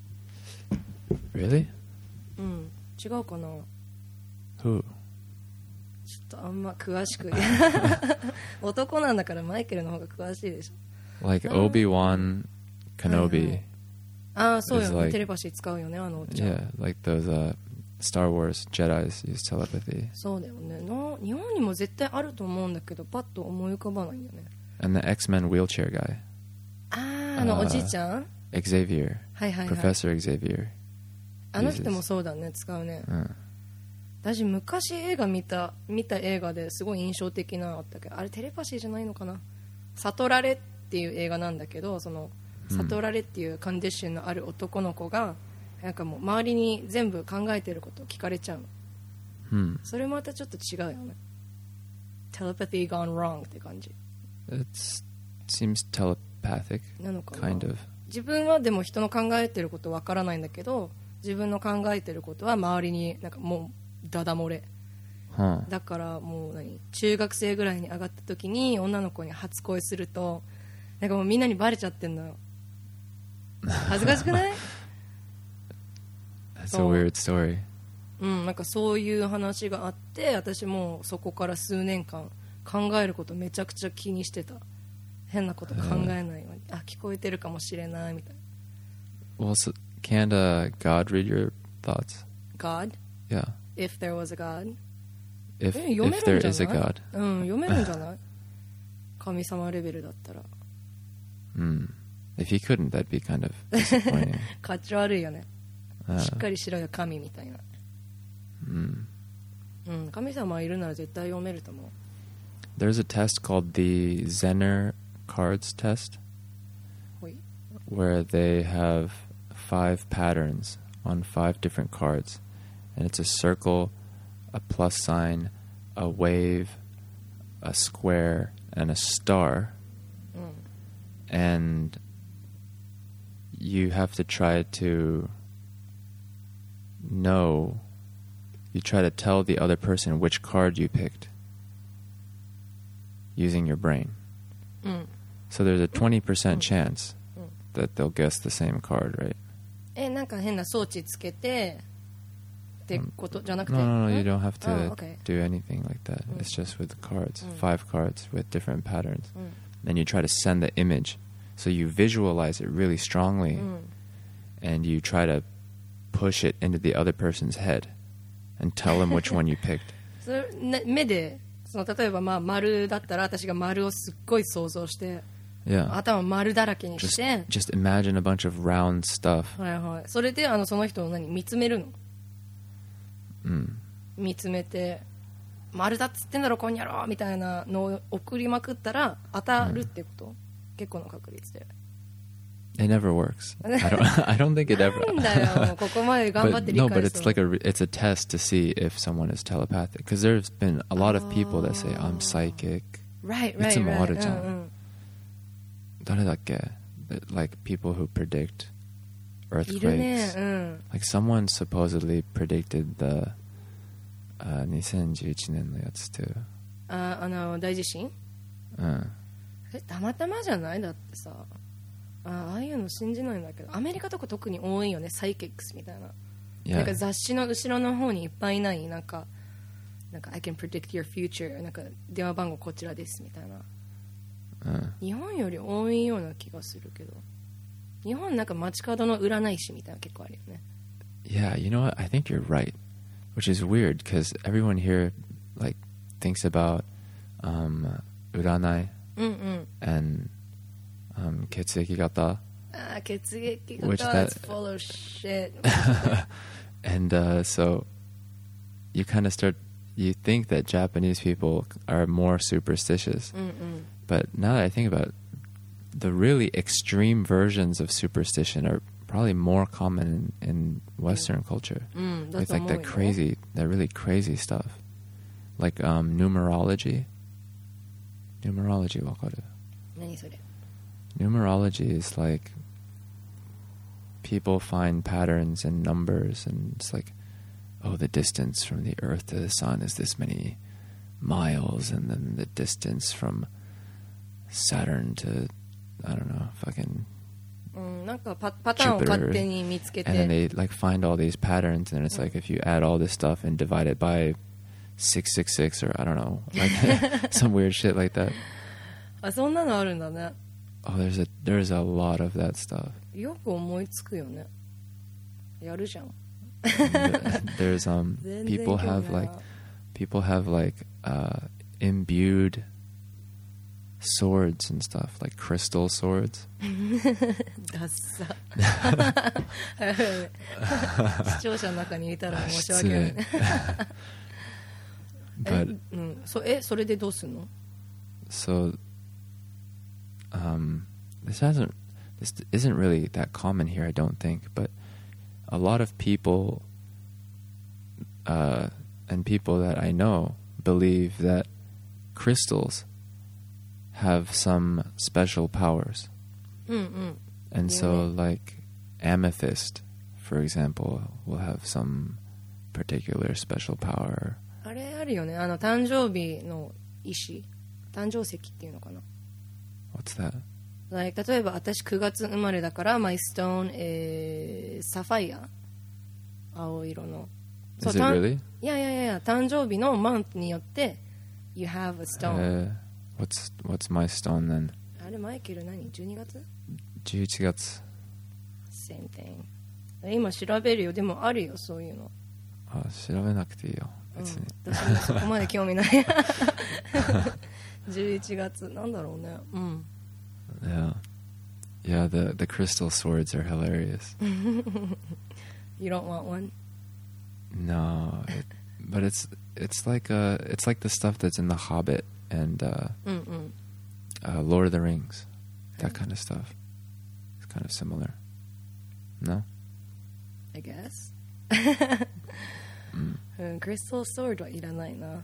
[SPEAKER 1] Really?
[SPEAKER 2] うん。違うかな？
[SPEAKER 1] Who?
[SPEAKER 2] ちょっとあんま詳しく男なんだからマイケルの方が詳しいでしょ。
[SPEAKER 1] Like Obi-Wan Kenobi.
[SPEAKER 2] ああ、そうよね。
[SPEAKER 1] like-
[SPEAKER 2] テレパシー使うよね、あのおっちゃん。
[SPEAKER 1] Yeah, like those uh, Star Wars Jedis use telepathy.
[SPEAKER 2] そうだよねな。日本にも絶対あると思うんだけどパッと思い浮かばないんだよね。
[SPEAKER 1] And the X-Men wheelchair guy.
[SPEAKER 2] ああ、あの
[SPEAKER 1] あー
[SPEAKER 2] おじいちゃん。
[SPEAKER 1] Xavier.
[SPEAKER 2] はいはいはい。
[SPEAKER 1] Professor Xavier.
[SPEAKER 2] あの人もそうだね、使うね。
[SPEAKER 1] Uh,
[SPEAKER 2] 私昔映画見た見た映画ですごい印象的なのあったけど、あれテレパシーじゃないのかな。悟られっていう映画なんだけど、その悟られっていうコンディションのある男の子がなんかもう周りに全部考えてることを聞かれちゃうの。
[SPEAKER 1] hmm.
[SPEAKER 2] それまたちょっと違うよね。 Telepathy gone wrong って感じ
[SPEAKER 1] It seems telepathic,
[SPEAKER 2] なのかな。
[SPEAKER 1] kind of.
[SPEAKER 2] 自分はでも人の考えてることわからないんだけど、自分の考えてることは周りになんかもうダダ漏れ
[SPEAKER 1] Huh.
[SPEAKER 2] だからもう何中学生ぐらいに上がった時に女の子に初恋するとなんかもうみんなにバレちゃってんのよ。恥ずかしくない？
[SPEAKER 1] That's a
[SPEAKER 2] So-
[SPEAKER 1] weird story.
[SPEAKER 2] うん、なんかそういう話があって私もそこから数年間考えることめちゃくちゃ気にしてた。変なこと考えないように、あ、聞こえてるかもしれないみたいな。
[SPEAKER 1] Well, so, can't uh, God read your thoughts?
[SPEAKER 2] God?
[SPEAKER 1] Yeah.
[SPEAKER 2] If there was a God?
[SPEAKER 1] If
[SPEAKER 2] え、読め
[SPEAKER 1] if
[SPEAKER 2] るん
[SPEAKER 1] there
[SPEAKER 2] じゃ
[SPEAKER 1] is a
[SPEAKER 2] ない？
[SPEAKER 1] God.
[SPEAKER 2] うん、読めるんじゃない？神様レベルだったら。
[SPEAKER 1] Hmm. If he couldn't, that'd be kind of disappointing.
[SPEAKER 2] かっちょ悪いよね。
[SPEAKER 1] Uh,
[SPEAKER 2] しっかりしろよ神みたいな。
[SPEAKER 1] hmm.
[SPEAKER 2] うん、神様いるなら絶対読めると思う。
[SPEAKER 1] There's a test called the Zener cards test,
[SPEAKER 2] ほい。
[SPEAKER 1] where they have five patterns on five different cards, and it's a circle, a plus sign, a wave, a square, and a star.
[SPEAKER 2] Mm.
[SPEAKER 1] And you have to try to know, you try to tell the other person which card you picked using your brain.
[SPEAKER 2] Mm.
[SPEAKER 1] So there's a twenty percent chance
[SPEAKER 2] Mm.
[SPEAKER 1] that they'll guess the same card, right?
[SPEAKER 2] え、なんか変な装置つけてってことじゃなくて
[SPEAKER 1] No, no, no,
[SPEAKER 2] ん
[SPEAKER 1] you don't have to
[SPEAKER 2] Oh, okay.
[SPEAKER 1] do anything like that.
[SPEAKER 2] Mm.
[SPEAKER 1] It's just with the cards,
[SPEAKER 2] Mm.
[SPEAKER 1] five cards with different patterns.
[SPEAKER 2] うん
[SPEAKER 1] Then you try to send the image. So you visualize it really strongly
[SPEAKER 2] うん
[SPEAKER 1] and you try to push it into the other person's head and tell them which one you picked.
[SPEAKER 2] それね目でその例えばまあ丸だったら私が丸をすっごい想像して
[SPEAKER 1] Yeah.
[SPEAKER 2] 頭丸だらけにし
[SPEAKER 1] Just,
[SPEAKER 2] て
[SPEAKER 1] just imagine a bunch of round stuff.
[SPEAKER 2] はいはい、それであのその人を何見つめるの
[SPEAKER 1] Mm.
[SPEAKER 2] 見つめて丸だっつってんだろこんやろみたいなのを送りまくったら当たるってこと、結構の確率で
[SPEAKER 1] It never works. I don't. I don't think it ever.
[SPEAKER 2] なんだよここまで頑張っ
[SPEAKER 1] But
[SPEAKER 2] て理
[SPEAKER 1] no,
[SPEAKER 2] 解
[SPEAKER 1] but
[SPEAKER 2] し
[SPEAKER 1] it's
[SPEAKER 2] た
[SPEAKER 1] like a re- it's a test to see if someone is telepathic. Because there's been a lot of people that say I'm psychic.
[SPEAKER 2] right
[SPEAKER 1] い
[SPEAKER 2] right
[SPEAKER 1] つもある
[SPEAKER 2] right
[SPEAKER 1] じゃん
[SPEAKER 2] うんうん
[SPEAKER 1] 誰だっけ? Like people who predict
[SPEAKER 2] いるね
[SPEAKER 1] earthquakes.
[SPEAKER 2] うん
[SPEAKER 1] Like someone supposedly predicted the uh, にせんじゅういちねんのやつ too.
[SPEAKER 2] ああの大地震
[SPEAKER 1] うん
[SPEAKER 2] えたまたまじゃないだってさあああいうの信じないんだけどアメリカとか特に多いよねサイキックスみたいな、
[SPEAKER 1] Yeah.
[SPEAKER 2] なんか雑誌の後ろの方にいっぱいないなんかなんか I can predict your future なんか電話番号こちらですみたいな
[SPEAKER 1] うん
[SPEAKER 2] 日本より多いような気がするけど日本なんか街角の占い師みたいなの結構あるよね
[SPEAKER 1] Yeah, you know what? I think you're right, which is weird because everyone here like thinks about um, 占い
[SPEAKER 2] うんうん
[SPEAKER 1] and um, 血液型
[SPEAKER 2] あー血液
[SPEAKER 1] Which
[SPEAKER 2] 型
[SPEAKER 1] that-
[SPEAKER 2] that's full of shit
[SPEAKER 1] and uh, so you kind of start you think that Japanese people are more superstitious,
[SPEAKER 2] うんうん
[SPEAKER 1] but now that I think about it, the really extreme versions of superstition are probably more common in, in Western culture.
[SPEAKER 2] うんだ
[SPEAKER 1] It's
[SPEAKER 2] と
[SPEAKER 1] like
[SPEAKER 2] 思うよ
[SPEAKER 1] that crazy, that really crazy stuff, like um, numerology. Numerology, わかる?
[SPEAKER 2] 何それ
[SPEAKER 1] Numerology is like people find patterns and numbers, and it's like, oh, the distance from the Earth to the Sun is this many miles, and then the distance from Saturn to, I don't know, fucking,
[SPEAKER 2] うんなんかパパターンを勝手に見つけ
[SPEAKER 1] and then
[SPEAKER 2] て
[SPEAKER 1] they like find all these patterns, and it's like if you add all this stuff and divide it by six six six, or I don't know, like some weird shit like that.
[SPEAKER 2] あそんなのあるんだね
[SPEAKER 1] Oh, there's a there's a lot of that stuff.
[SPEAKER 2] よく思いつくよねやるじゃん
[SPEAKER 1] There's um
[SPEAKER 2] 全然
[SPEAKER 1] people
[SPEAKER 2] 興味
[SPEAKER 1] have
[SPEAKER 2] ない
[SPEAKER 1] like people have like uh imbued swords and stuff, like crystal swords.
[SPEAKER 2] ダッサ視聴者の中にいたら申し訳ないね
[SPEAKER 1] But
[SPEAKER 2] え,、うん、そえそれでどうすんの
[SPEAKER 1] so um this hasn't this isn't really that common here, I don't think, but a lot of people uh and people that I know believe that crystals have some special powers.
[SPEAKER 2] うんうん
[SPEAKER 1] And so,
[SPEAKER 2] Really?
[SPEAKER 1] like, amethyst, for example, will have some particular special power.
[SPEAKER 2] あれあるよねあの誕生日の石誕生石っていうのかな
[SPEAKER 1] What's that?
[SPEAKER 2] like 例えば私くがつ生まれだから my stone is サファイア青色の
[SPEAKER 1] Is it
[SPEAKER 2] たん
[SPEAKER 1] really?
[SPEAKER 2] いやいやいや誕生日のマントによって you have a stone、
[SPEAKER 1] Uh, what's what's my stone then?
[SPEAKER 2] あれマイケル何じゅうにがつ
[SPEAKER 1] じゅういちがつ
[SPEAKER 2] same thing 今調べるよでもあるよそういうの、
[SPEAKER 1] あ、調べなくていいよ
[SPEAKER 2] うん、
[SPEAKER 1] 別に。
[SPEAKER 2] 私もそこまで興味ないじゅういちがつなんだろうねうん
[SPEAKER 1] Yeah. Yeah, the, the crystal swords are hilarious.
[SPEAKER 2] You don't want one?
[SPEAKER 1] No, it, but it's it's like uh it's like the stuff that's in The Hobbit and uh,
[SPEAKER 2] うんうん
[SPEAKER 1] uh, Lord of the Rings, that kind of stuff. It's kind of similar. No?
[SPEAKER 2] I guess うん、クリスタルソードはいらないな。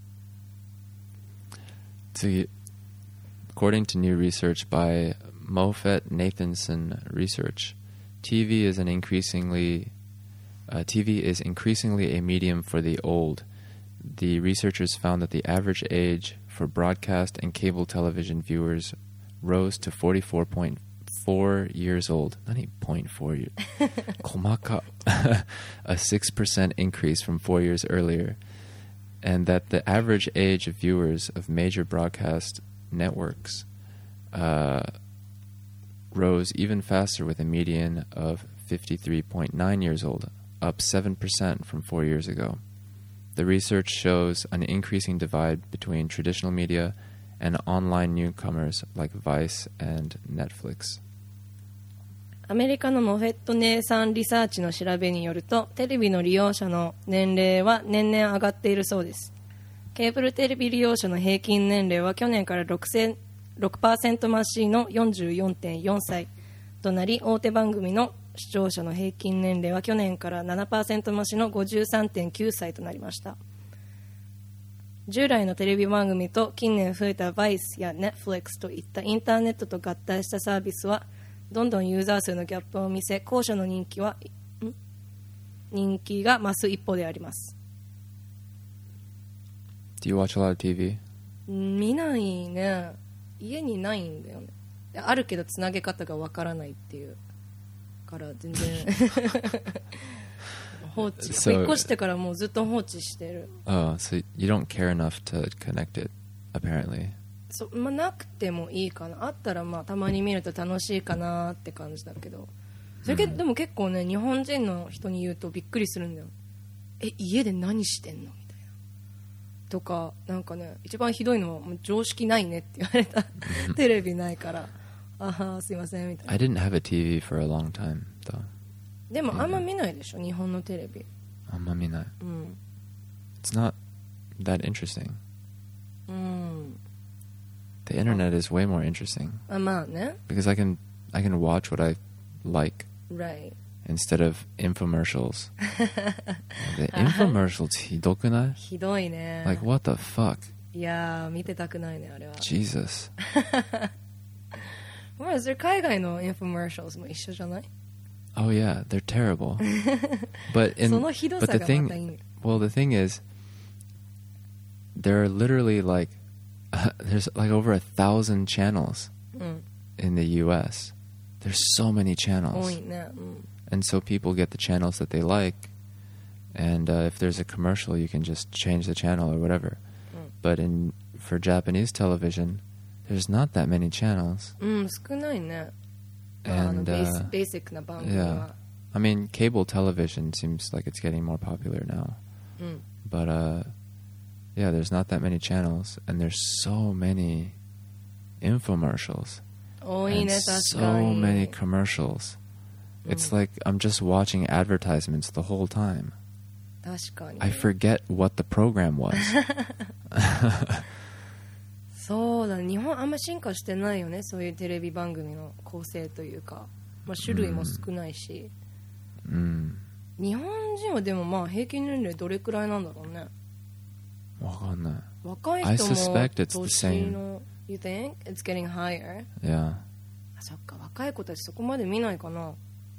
[SPEAKER 1] 次, according to new research by Mofet Nathanson Research, T V is an increasingly uh, T V is increasingly a medium for the old. The researchers found that the average age for broadcast and cable television viewers rose to forty-four point four years old. Nani point four years? Komaka. A six percent increase from four years earlier. And that the average age of viewers of major broadcast networks uh, rose even faster with a median of fifty-three point nine years old, up seven percent from four years ago. The research shows an increasing divide between traditional media and online newcomers like Vice and Netflix.
[SPEAKER 2] アメリカのモフェットネーサンリサーチの調べによると、テレビの利用者の年齢は年々上がっているそうです。ケーブルテレビ利用者の平均年齢は去年から ろくパーセント 増しの よんじゅうよんてんよん 歳となり、大手番組の視聴者の平均年齢は去年から ななパーセント 増しの ごじゅうさんてんきゅう 歳となりました。従来のテレビ番組と近年増えた Vice や Netflix といったインターネットと合体したサービスはどんどんユーザー数のギャップを見せ、後者の人気はん人気が増す一方であります。
[SPEAKER 1] Do you watch a lot of ティーブイ?
[SPEAKER 2] 見ないね。家にないんだよね。あるけどつなげ方がわからないっていうから全然放置、so, 引っ越してからもうずっと放置してる。
[SPEAKER 1] Oh, so you don't care enough to connect it, apparently.
[SPEAKER 2] そ、まあ、なくてもいいかな。あったらまあたまに見ると楽しいかなって感じだけど、それけ、うん、でも結構ね、日本人の人に言うとびっくりするんだよ。え、家で何してんのみたいなとか、なんかね、一番ひどいのはもう常識ないねって言われたテレビないからああすいませんみたいな。
[SPEAKER 1] I didn't have a ティーブイ for a long time though.
[SPEAKER 2] でもあんま見ないでしょ、日本のテレビ。
[SPEAKER 1] あんま見ない、
[SPEAKER 2] うん、
[SPEAKER 1] It's not that interesting.
[SPEAKER 2] うん、
[SPEAKER 1] The internet is way more interesting.
[SPEAKER 2] あ、まあね。
[SPEAKER 1] Because I can I can watch what I like.
[SPEAKER 2] Right.
[SPEAKER 1] Instead of infomercials. The infomercials ひどくない？
[SPEAKER 2] ひどいね。
[SPEAKER 1] Like what the fuck?
[SPEAKER 2] いやー見てたくないねあれは。
[SPEAKER 1] Jesus.
[SPEAKER 2] まあそれ海外の infomercials も一緒じゃない？
[SPEAKER 1] Oh yeah, they're terrible. But in
[SPEAKER 2] そのひどさがまたいいんだよ。
[SPEAKER 1] Well, the thing is, there are literally like uh, there's like over a thousand channels
[SPEAKER 2] うん、
[SPEAKER 1] in the U S. There's so many channels.
[SPEAKER 2] 多いね。うん。
[SPEAKER 1] And so people get the channels that they like, and uh, if there's a commercial, you can just change the channel or whatever.
[SPEAKER 2] Mm.
[SPEAKER 1] But in for Japanese television, there's not that many channels.
[SPEAKER 2] うん、少ないね。
[SPEAKER 1] And
[SPEAKER 2] ベース、
[SPEAKER 1] uh,
[SPEAKER 2] ベーシックな番組は。
[SPEAKER 1] yeah, I mean, cable television seems like it's getting more popular now.
[SPEAKER 2] うん。
[SPEAKER 1] But uh, yeah, there's not that many channels, and there's so many infomercials.
[SPEAKER 2] 多い
[SPEAKER 1] And
[SPEAKER 2] ね、確か
[SPEAKER 1] so
[SPEAKER 2] に。
[SPEAKER 1] many commercials. It's like I'm just watching advertisements the whole time.
[SPEAKER 2] 確かに。
[SPEAKER 1] I forget what the program was.
[SPEAKER 2] そうだね、日本あんま進化してないよね、そういうテレビ番組の構成というか、まあ、種類も少ないし、
[SPEAKER 1] うん、
[SPEAKER 2] 日本人はでもまあ平均年齢どれくらいなんだろうね。
[SPEAKER 1] わかんない。
[SPEAKER 2] 若い人も
[SPEAKER 1] I suspect it's the
[SPEAKER 2] 年の You think it's getting higher?
[SPEAKER 1] Yeah.
[SPEAKER 2] あ、そっか、若い子たちそこまで見ないかな。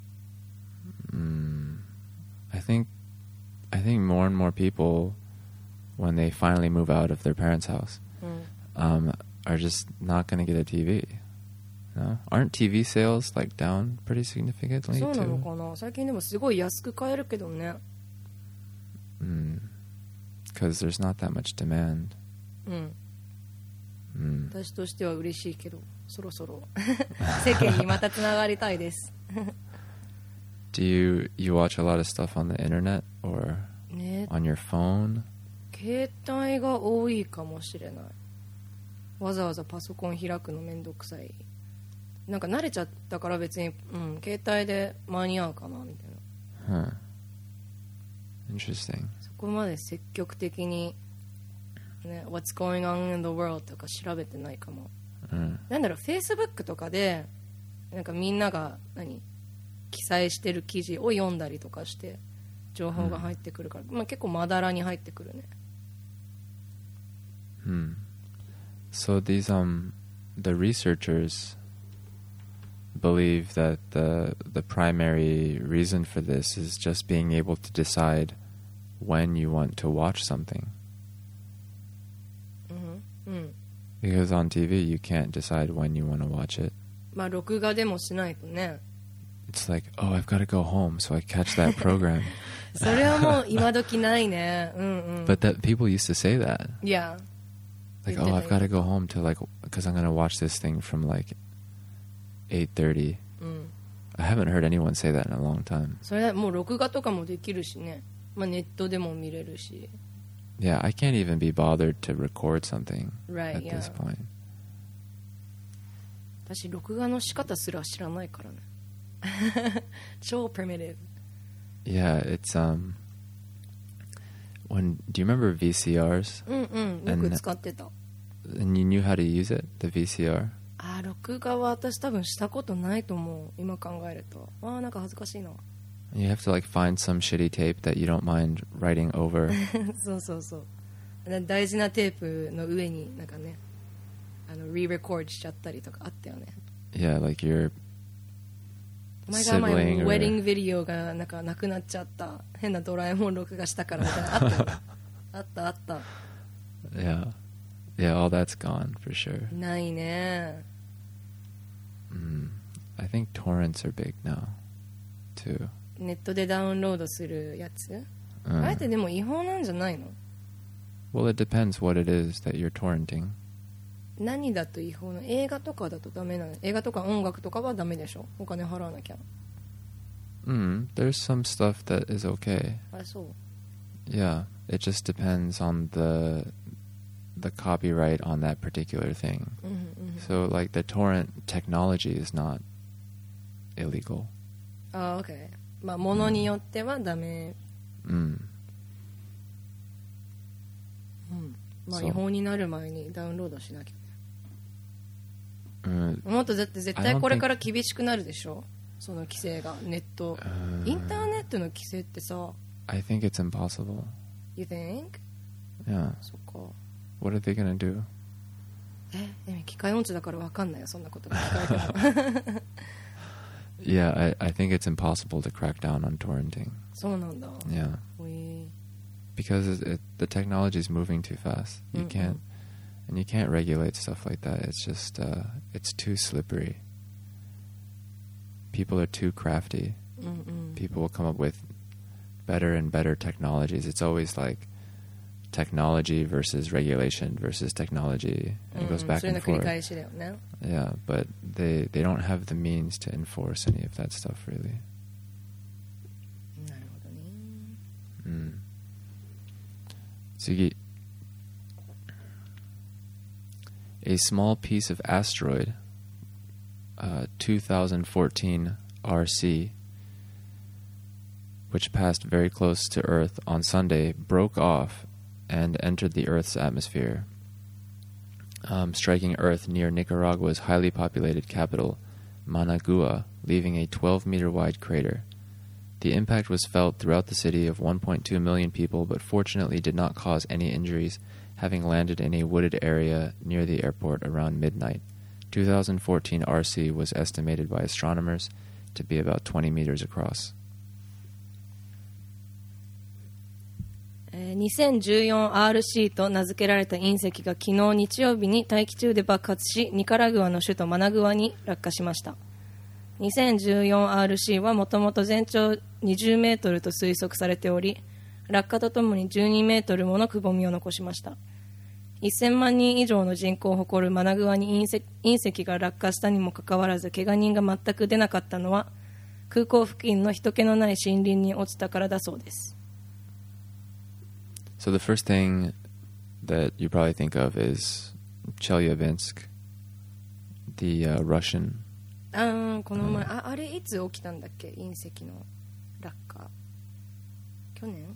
[SPEAKER 1] Mm, I think I think more and more people, when they finally move out of their parents' house, um, are just not going to get a ティーブイ. No? Aren't ティーブイ sales like down pretty significantly?
[SPEAKER 2] そうなのかな。最近でもすごい安く買えるけどね。
[SPEAKER 1] Mm. Because there's not that much demand.
[SPEAKER 2] うん。
[SPEAKER 1] Mm.
[SPEAKER 2] 私としては嬉しいけど、そろそろ世間にまたつながりたいです。
[SPEAKER 1] Do you you watch a lot of stuff on the internet or
[SPEAKER 2] ね、
[SPEAKER 1] on your phone?
[SPEAKER 2] 携帯が多いかもしれない。わざわざパソコン開くのめんどくさい。なんか慣れちゃったから別に、うん、携帯で間に合うかなみたいな。
[SPEAKER 1] Huh. Interesting.
[SPEAKER 2] そこまで積極的に、ね、What's going on in the world とか調べてないかも。
[SPEAKER 1] うん、
[SPEAKER 2] なんだろう、Facebook とかでなんかみんなが何記載してる記事を読んだりとかして、 情報が入ってくるから、まあ、結構まだらに入ってくるね。
[SPEAKER 1] Hmm. So these um the researchers believe that the the primary reason for this is just being able to decide when you want to watch something.
[SPEAKER 2] Mm-hmm. Mm.
[SPEAKER 1] Because on T V you can't decide when you want to watch it.
[SPEAKER 2] まあ録画でもしないとね。
[SPEAKER 1] It's like, oh, I've got to go home so I catch that program.
[SPEAKER 2] それはもう今時ないね。うんうん。
[SPEAKER 1] But that people used to say that.
[SPEAKER 2] Yeah.
[SPEAKER 1] Like, oh, I've got to go home to like, because I'm going to watch this thing from like eight thirty.
[SPEAKER 2] うん。
[SPEAKER 1] I haven't heard anyone say that in a long time.
[SPEAKER 2] それはもう録画とかもできるしね。まあネットでも見れるし。
[SPEAKER 1] Yeah, I can't even be bothered to record something
[SPEAKER 2] Right,
[SPEAKER 1] at
[SPEAKER 2] yeah.
[SPEAKER 1] this point.
[SPEAKER 2] 私録画の仕方すら知らないからね。超 primitive.
[SPEAKER 1] Yeah, it's um when do you remember V C Rs?
[SPEAKER 2] うんうんよく使ってた。
[SPEAKER 1] And you knew how to use it, the V C R?
[SPEAKER 2] あー録画は私多分したことないと思う。今考えると。あーなんか恥ずかしいな。
[SPEAKER 1] You have to like find some shitty tape that you don't mind writing over.
[SPEAKER 2] そうそうそう。大事なテープの上になんかね、あの re-record しちゃったりとかあったよね。
[SPEAKER 1] Yeah, like your
[SPEAKER 2] Oh my god, my
[SPEAKER 1] sibling or
[SPEAKER 2] wedding video がなんかなくなっちゃった。変なドラえもん録画したからみたいな。あったよあったあった。
[SPEAKER 1] yeah, yeah, all that's gone for sure.
[SPEAKER 2] ないね。
[SPEAKER 1] Mm. I think torrents are big now, too.
[SPEAKER 2] ネットでダウンロードするやつ、
[SPEAKER 1] うん
[SPEAKER 2] あえてでも違法なんじゃないの？
[SPEAKER 1] Well, it depends what it is that you're torrenting.
[SPEAKER 2] 何だと違法な？映画とかだとダメなの？映画とか音楽とかはダメでしょ？お金払わなきゃ。
[SPEAKER 1] Mm, there's some stuff that is okay.
[SPEAKER 2] あれそう。
[SPEAKER 1] Yeah, it just depends on the the copyright on that particular thing.
[SPEAKER 2] うんうん。
[SPEAKER 1] So, like, the torrent technology is not illegal.
[SPEAKER 2] ああ、OK。まあ物によってはダメ。
[SPEAKER 1] Mm.
[SPEAKER 2] うん。まあ
[SPEAKER 1] そう
[SPEAKER 2] 違法になる前にダウンロードしなきゃ。
[SPEAKER 1] Mm,
[SPEAKER 2] もっとだって絶
[SPEAKER 1] I
[SPEAKER 2] 対
[SPEAKER 1] don't
[SPEAKER 2] これから厳しくなるでしょ？その規制がネット。
[SPEAKER 1] uh,
[SPEAKER 2] インターネットの規制ってさ、
[SPEAKER 1] I think it's impossible.
[SPEAKER 2] You think?
[SPEAKER 1] Yeah.
[SPEAKER 2] そっか。
[SPEAKER 1] What are they gonna do?
[SPEAKER 2] え、でも機械音痴だから分かんないよそんなことが聞かれても。
[SPEAKER 1] Yeah, I, I think it's impossible to crack down on torrenting.
[SPEAKER 2] そうなんだ。
[SPEAKER 1] Yeah.
[SPEAKER 2] ほい。
[SPEAKER 1] Because it, it, the technology is moving too fast. You
[SPEAKER 2] Mm-mm.
[SPEAKER 1] can't, and you can't regulate stuff like that. It's just, uh, it's too slippery. People are too crafty.
[SPEAKER 2] うんうん。
[SPEAKER 1] People will come up with better and better technologies. It's always like technology versus regulation versus technology. And it
[SPEAKER 2] うん
[SPEAKER 1] goes back
[SPEAKER 2] それ
[SPEAKER 1] and
[SPEAKER 2] の繰り
[SPEAKER 1] forth.
[SPEAKER 2] 返しだよね。
[SPEAKER 1] Yeah, but they they don't have the means to enforce any of that stuff really.
[SPEAKER 2] なるほどね。
[SPEAKER 1] Mm. 次. A small piece of asteroid, uh, twenty fourteen R C, which passed very close to Earth on Sunday, broke off and entered the Earth's atmosphere, um, striking Earth near Nicaragua's highly populated capital, Managua, leaving a twelve meter wide crater. The impact was felt throughout the city of one point two million people, but fortunately did not cause any injuries, having landed in a wooded area near the airport around midnight. twenty fourteen R C was estimated by astronomers to be about twenty meters across.
[SPEAKER 2] えー にせんじゅうよんアールシー と名付けられた隕石が昨日日曜日に大気中で爆発し、ニカラグアの首都マナグアに落下しました。にせんじゅうよんアールシー はもともと全長にじゅうメートルと推測されており、落下とともにじゅうにメートルものくぼみを残しました。せんまん人以上の人口を誇るマナグアに隕石、隕石が落下したにもかかわらず怪我人が全く出なかったのは、空港付近の人気のない森林に落ちたからだそうです。
[SPEAKER 1] So the first thing that you probably think of is Chelyabinsk, the uh, Russian.
[SPEAKER 2] あーこの前、うん、あ、あれいつ起きたんだっけ、隕石の落下。去年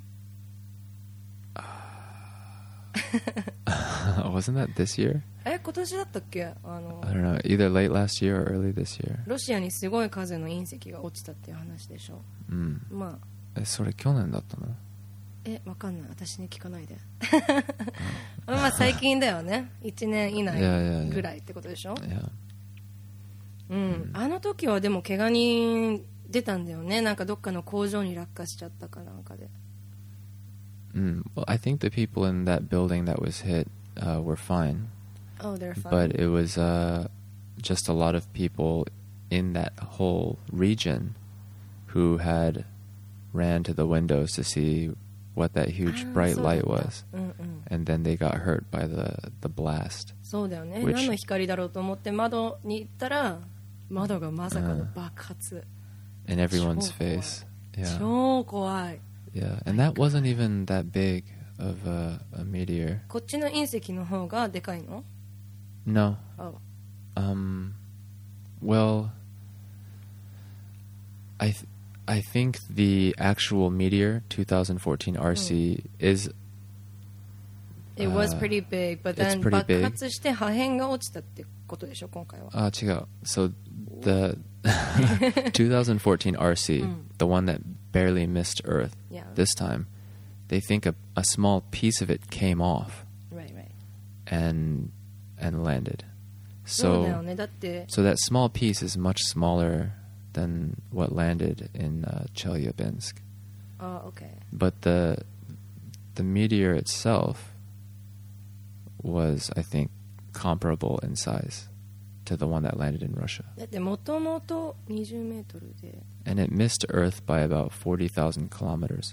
[SPEAKER 1] Wasn't that this year?
[SPEAKER 2] え、今年だったっけ？あの
[SPEAKER 1] I don't know, either late last year or early this year.
[SPEAKER 2] ロシアにすごい数の隕石が落ちたっていう話でしょ。
[SPEAKER 1] Mm.
[SPEAKER 2] まあ
[SPEAKER 1] え、それ去年だったの？
[SPEAKER 2] え、わかんない。私に聞かないで。まあ最近だよね。いちねん以内ぐらいってことでしょ？
[SPEAKER 1] Yeah.
[SPEAKER 2] うん。あの時はでも怪我人出たんだよね。なんかどっかの工場に落下しちゃったかなんかで。
[SPEAKER 1] Mm. Well, I think the people in that building that was hit uh, were fine.
[SPEAKER 2] Oh, they're fine.
[SPEAKER 1] But it was uh, just a lot of people in that whole region who had ran to the windows to see what that huge
[SPEAKER 2] Ah,
[SPEAKER 1] bright
[SPEAKER 2] そうだった。
[SPEAKER 1] light was.
[SPEAKER 2] うんうん。
[SPEAKER 1] And then they got hurt by the, the blast.
[SPEAKER 2] そうだよね。
[SPEAKER 1] Which-
[SPEAKER 2] 何の光だろうと思って窓に行ったら窓がまさかの爆発。
[SPEAKER 1] In everyone's
[SPEAKER 2] 超怖い。
[SPEAKER 1] face. Yeah.
[SPEAKER 2] 超怖い。
[SPEAKER 1] Yeah. And that wasn't even that big of a, a meteor.
[SPEAKER 2] こっちの隕石の方がでかいの？
[SPEAKER 1] No.
[SPEAKER 2] Oh.
[SPEAKER 1] Um, well, I th- I think the actual meteor twenty fourteen R C is
[SPEAKER 2] It was
[SPEAKER 1] Uh,
[SPEAKER 2] pretty big, but
[SPEAKER 1] it's
[SPEAKER 2] then
[SPEAKER 1] pretty
[SPEAKER 2] 爆
[SPEAKER 1] big.
[SPEAKER 2] 発して破片が落ちたってことでしょ今回は。
[SPEAKER 1] ah, check out. So the twenty fourteen R C,
[SPEAKER 2] Mm.
[SPEAKER 1] the one that barely missed Earth
[SPEAKER 2] Yeah.
[SPEAKER 1] this time, they think a, a small piece of it came off
[SPEAKER 2] Right, right.
[SPEAKER 1] and and landed.
[SPEAKER 2] そうだよ
[SPEAKER 1] So
[SPEAKER 2] ね。だって
[SPEAKER 1] so that small piece is much smaller than what landed in uh, Chelyabinsk.
[SPEAKER 2] あ、OK。
[SPEAKER 1] But the the meteor itself was, I think, comparable in size to the one that landed in Russia.
[SPEAKER 2] だってもともとにじゅうメートルで
[SPEAKER 1] And it missed Earth by about forty thousand kilometers.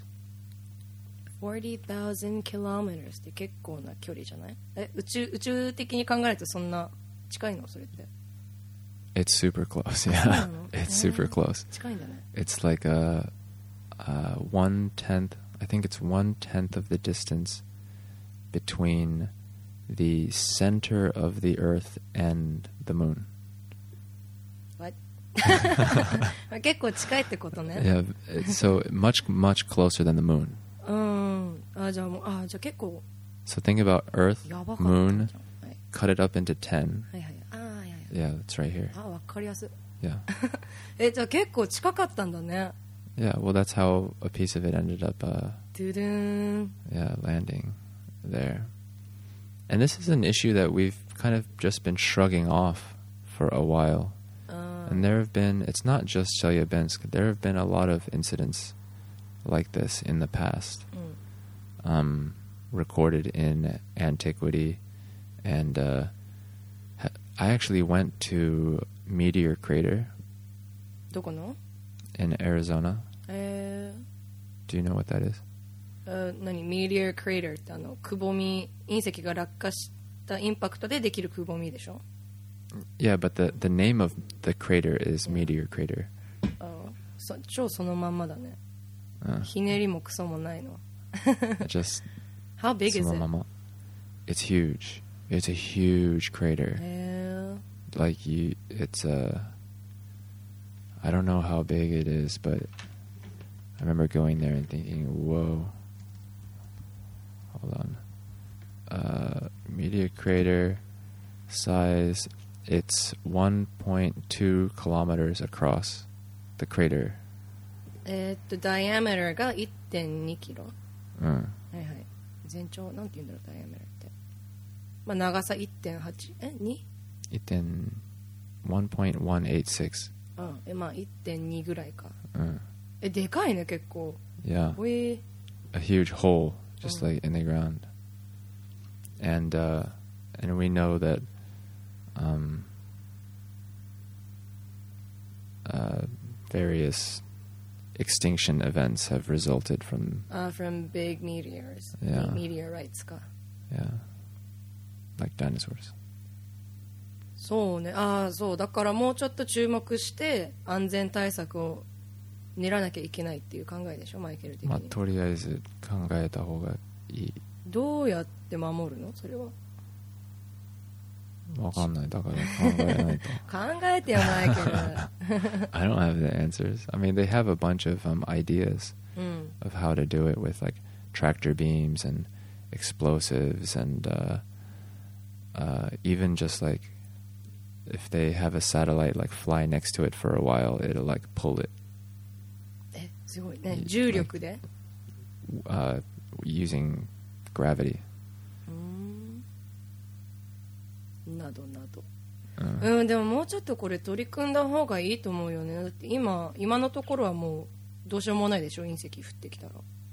[SPEAKER 2] forty thousand kilometers って結構な距離じゃない？え、宇宙宇宙的に考えるとそんな近いのそれって？
[SPEAKER 1] It's super close,
[SPEAKER 2] そう
[SPEAKER 1] yeah.
[SPEAKER 2] なの？
[SPEAKER 1] It's super close.
[SPEAKER 2] 近いんだね。
[SPEAKER 1] It's like a, a one tenth, I think it's one tenth of the distance between the center of the Earth and the moon.
[SPEAKER 2] What? 結構近いってことね。
[SPEAKER 1] Yeah, it's so much, much closer than the moon.
[SPEAKER 2] うん。あ、じゃあもう、あ、じゃあ結構
[SPEAKER 1] So think about Earth,
[SPEAKER 2] やばかったじゃん。
[SPEAKER 1] moon,
[SPEAKER 2] はい、
[SPEAKER 1] cut it up into ten.
[SPEAKER 2] はいはい。あ、はいはいはい。
[SPEAKER 1] Yeah, that's right here.
[SPEAKER 2] あ、わかりやすい。
[SPEAKER 1] Yeah.
[SPEAKER 2] え、じゃあ結構近かったんだね。
[SPEAKER 1] Yeah, well, that's how a piece of it ended up, uh,
[SPEAKER 2] ドゥドゥーン。
[SPEAKER 1] yeah, landing there. And this is an issue that we've kind of just been shrugging off for a while.
[SPEAKER 2] あ
[SPEAKER 1] And there have been, it's not just Chelyabinsk, there have been a lot of incidents like this in the past,
[SPEAKER 2] うん。
[SPEAKER 1] um, recorded in antiquity. And uh, ha- I actually went to Meteor Crater
[SPEAKER 2] どこの？
[SPEAKER 1] in Arizona.
[SPEAKER 2] え
[SPEAKER 1] Do you know what that is?
[SPEAKER 2] ー、あ、何？ Meteor Crater ってあのくぼみ、隕石が落下したインパクトでできるくぼみでしょ？
[SPEAKER 1] Yeah, but the, the name of the crater is
[SPEAKER 2] Yeah.
[SPEAKER 1] Meteor Crater.
[SPEAKER 2] あ、そ超そのまんまだね。
[SPEAKER 1] Uh,
[SPEAKER 2] ひねりもクソもないの。
[SPEAKER 1] just
[SPEAKER 2] How big is it?
[SPEAKER 1] Sumamama. It's huge. It's a huge crater.
[SPEAKER 2] えー、
[SPEAKER 1] Like you, it's a. I don't know how big it is, but I remember going there and thinking, "Whoa." Hold on. Uh, meteor crater size. It's one point two kilometers across the crater.
[SPEAKER 2] えーっと、ダイアメーターが いってんにキロ。
[SPEAKER 1] Mm.
[SPEAKER 2] はいはい。全長、なんて言うんだろう、ダイアメーターって。まあ、長さ いってんはち、え、に？
[SPEAKER 1] It's in one point one eight six.
[SPEAKER 2] あ、え、まあ いってんに ぐらいか。
[SPEAKER 1] Mm.
[SPEAKER 2] え、でかいね、結構。
[SPEAKER 1] Yeah.
[SPEAKER 2] おえ
[SPEAKER 1] A huge hole just
[SPEAKER 2] Oh.
[SPEAKER 1] like in the ground. And uh, and we know that um, uh, various extinction events have resulted from
[SPEAKER 2] あ、from big meteors.
[SPEAKER 1] Yeah.
[SPEAKER 2] meteorites か。
[SPEAKER 1] yeah, like dinosaurs.
[SPEAKER 2] そうね。ああ、そう。だからもうちょっと注目して安全対策を練らなきゃいけないっていう考えでしょ、マイケル的に。
[SPEAKER 1] まあとりあえず考えた方がいい。
[SPEAKER 2] どうやって守るのそれは。
[SPEAKER 1] わかんない。だから考えないと。
[SPEAKER 2] 考えてよ、マイケル。
[SPEAKER 1] I don't have the answers. I mean, they have a bunch of um, ideas
[SPEAKER 2] うん。
[SPEAKER 1] of how to do it with like tractor beams and explosives and uh, uh, even just like if they have a satellite like fly next to it for a while, it'll like pull it.
[SPEAKER 2] え、すごい。 ね、重力で、
[SPEAKER 1] uh, using gravity.
[SPEAKER 2] うーんなどなど、
[SPEAKER 1] Uh,
[SPEAKER 2] うん、でももうちょっとこれ取り組んだ方がいいと思うよね。だって今今のところはもうどうしようもないでしょ、隕石降ってきたら。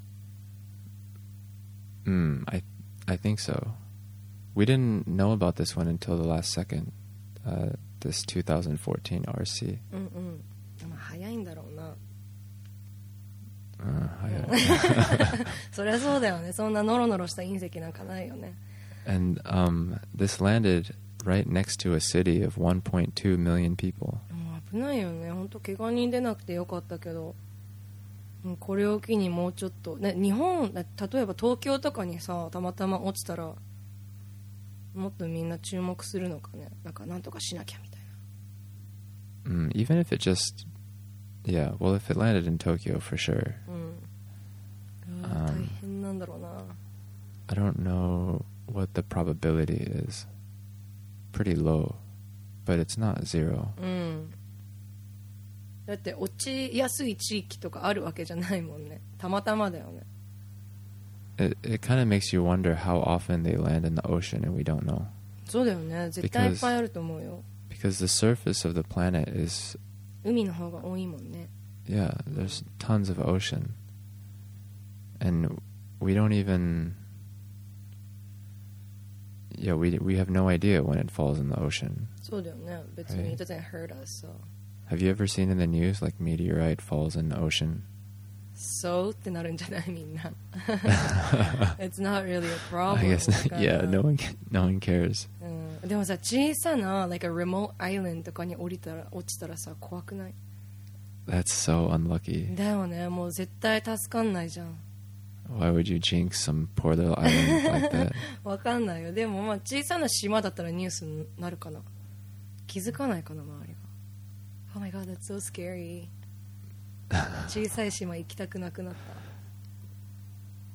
[SPEAKER 1] mm, I I think so. We didn't know about this one until the last second. Uh, this twenty fourteen R C.
[SPEAKER 2] うんうん、まあ早いんだろうな。
[SPEAKER 1] Uh, I,
[SPEAKER 2] そりゃそうだよね、そんなノロノロした隕石なんかないよね。
[SPEAKER 1] and um, this landed right next to a city of one point two million people.
[SPEAKER 2] もう危ないよね、本当怪我人出なくてよかったけど、うん、これを機にもうちょっと、ね、日本、例えば東京とかにさたまたま落ちたらもっとみんな注目するのかね。なんかなんとかしなきゃみたいな。
[SPEAKER 1] Mm, even if it just, yeah, well, if it landed in Tokyo for sure.
[SPEAKER 2] うん、うわ大変なんだろうな。
[SPEAKER 1] I don't know what the probability is. Pretty low, but it's not zero.
[SPEAKER 2] うん、だって落ちやすい地域とかあるわけじゃないもんね、たまたまだよね。
[SPEAKER 1] It it kind of makes you wonder how often they land in the ocean and we don't know.
[SPEAKER 2] そうだよね、絶対いっぱいあると思うよ。
[SPEAKER 1] Because the surface of the planet is,
[SPEAKER 2] 海の方が多いもんね。
[SPEAKER 1] yeah, there's tons of ocean. And we don't even, yeah, we we have no idea when it falls in the ocean.
[SPEAKER 2] そうだよね、別に it doesn't hurt us, so.
[SPEAKER 1] Have you ever seen in the news like meteorite falls in the ocean?
[SPEAKER 2] So ってなるんじゃないみんな。It's not really a problem.
[SPEAKER 1] I guess
[SPEAKER 2] だから
[SPEAKER 1] yeah, no one ca- no one cares.
[SPEAKER 2] うん、でもさ小さな like a remote island とかに降りたら落ちたらさ怖くない？
[SPEAKER 1] That's so unlucky.
[SPEAKER 2] だよね、もう絶対助かんないじゃん。
[SPEAKER 1] Why would you jinx some poor little island like that?
[SPEAKER 2] わかんないよ。でもまあ小さな島だったらニュースになるかな。気づかないかな周りが。 Oh my god, that's so scary. 小さい島行きたくなくなった。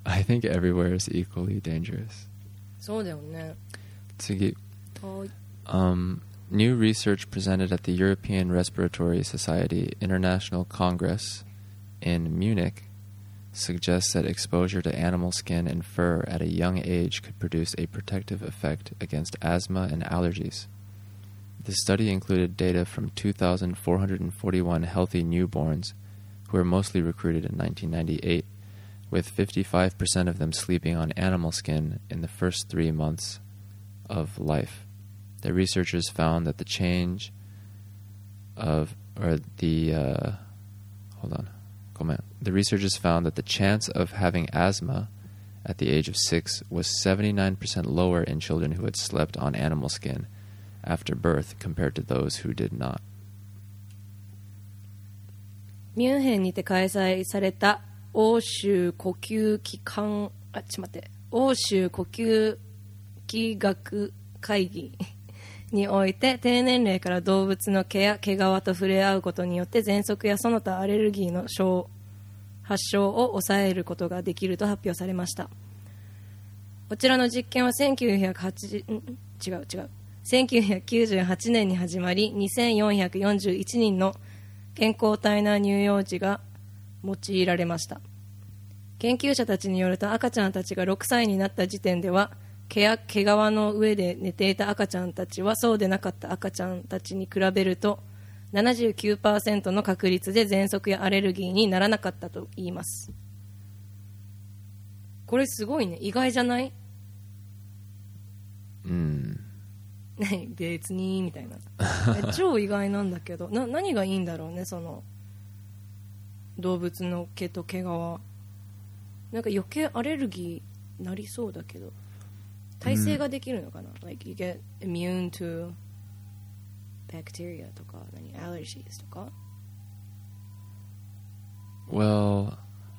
[SPEAKER 1] I think everywhere is equally dangerous.
[SPEAKER 2] そうだよね。
[SPEAKER 1] Tsugi.
[SPEAKER 2] はい。
[SPEAKER 1] Um, new research presented at the European Respiratory Society International Congress in Munich suggests that exposure to animal skin and fur at a young age could produce a protective effect against asthma and allergies. The study included data from two thousand four hundred forty-one healthy newborns who were mostly recruited in nineteen ninety-eight, with fifty-five percent of them sleeping on animal skin in the first three months of life. The researchers found that the change of, or the, uh, hold on, comment. The researchers found that the chance of having asthma at the age of six was seventy-nine percent lower in children who had slept on animal skin after birth compared to those who did not.
[SPEAKER 2] ミュンヘンにて開催された欧州呼吸器官あちょっと待って欧州呼吸器学会議において低年齢から動物の毛や毛皮と触れ合うことによって喘息やその他アレルギーの症発症を抑えることができると発表されました。こちらの実験はせんきゅうひゃくはちじゅう、ん違う違うせんきゅうひゃくきゅうじゅうはちねんに始まりにせんよんひゃくよんじゅういちにんの健康体な乳幼児が用いられました。研究者たちによると赤ちゃんたちがろくさいになった時点では毛や毛皮の上で寝ていた赤ちゃんたちはそうでなかった赤ちゃんたちに比べると ななじゅうきゅうパーセント の確率で喘息やアレルギーにならなかったといいます。これすごいね、意外じゃない？
[SPEAKER 1] うん。
[SPEAKER 2] ね、別にみたいな超意外なんだけどな、何がいいんだろうね、その動物の毛と毛皮。なんか余計アレルギーなりそうだけど耐性ができるのかな、うん、like you get immune to bacteria とか何 allergies とか。
[SPEAKER 1] Well,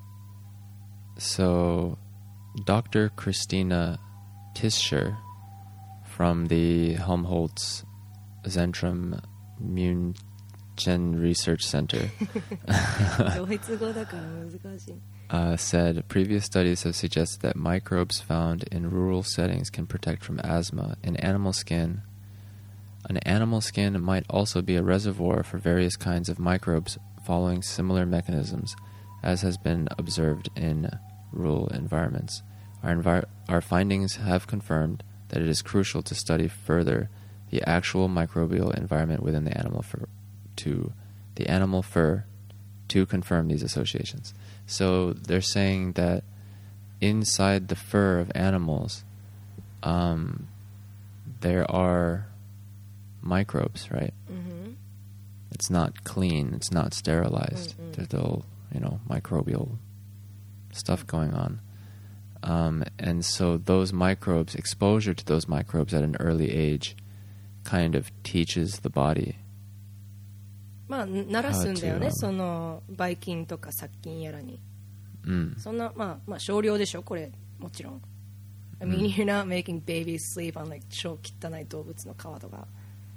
[SPEAKER 1] so Doctor Christina Tischer from the Helmholtz Zentrum München Research Center
[SPEAKER 2] ドイツ語だから難しい。
[SPEAKER 1] Uh, said previous studies have suggested that microbes found in rural settings can protect from asthma in animal skin. An animal skin might also be a reservoir for various kinds of microbes following similar mechanisms as has been observed in rural environments. Our, envir- our findings have confirmed that it is crucial to study further the actual microbial environment within the animal fur, to the animal fur, to confirm these associations. So they're saying that inside the fur of animals, um, there are microbes, right?
[SPEAKER 2] Mm-hmm.
[SPEAKER 1] It's not clean. It's not sterilized.
[SPEAKER 2] Mm-mm.
[SPEAKER 1] There's still, you know, microbial stuff going on. Um, and so those microbes, exposure to those microbes at an early age kind of teaches the body.
[SPEAKER 2] まあ慣らすんだよね、
[SPEAKER 1] How to, um,
[SPEAKER 2] そのばい菌とか殺菌やらに。
[SPEAKER 1] Mm.
[SPEAKER 2] そんな、まあ、まあ少量でしょこれ、もちろん。I mean, you're not making babies sleep on like 超汚い動物の皮とか。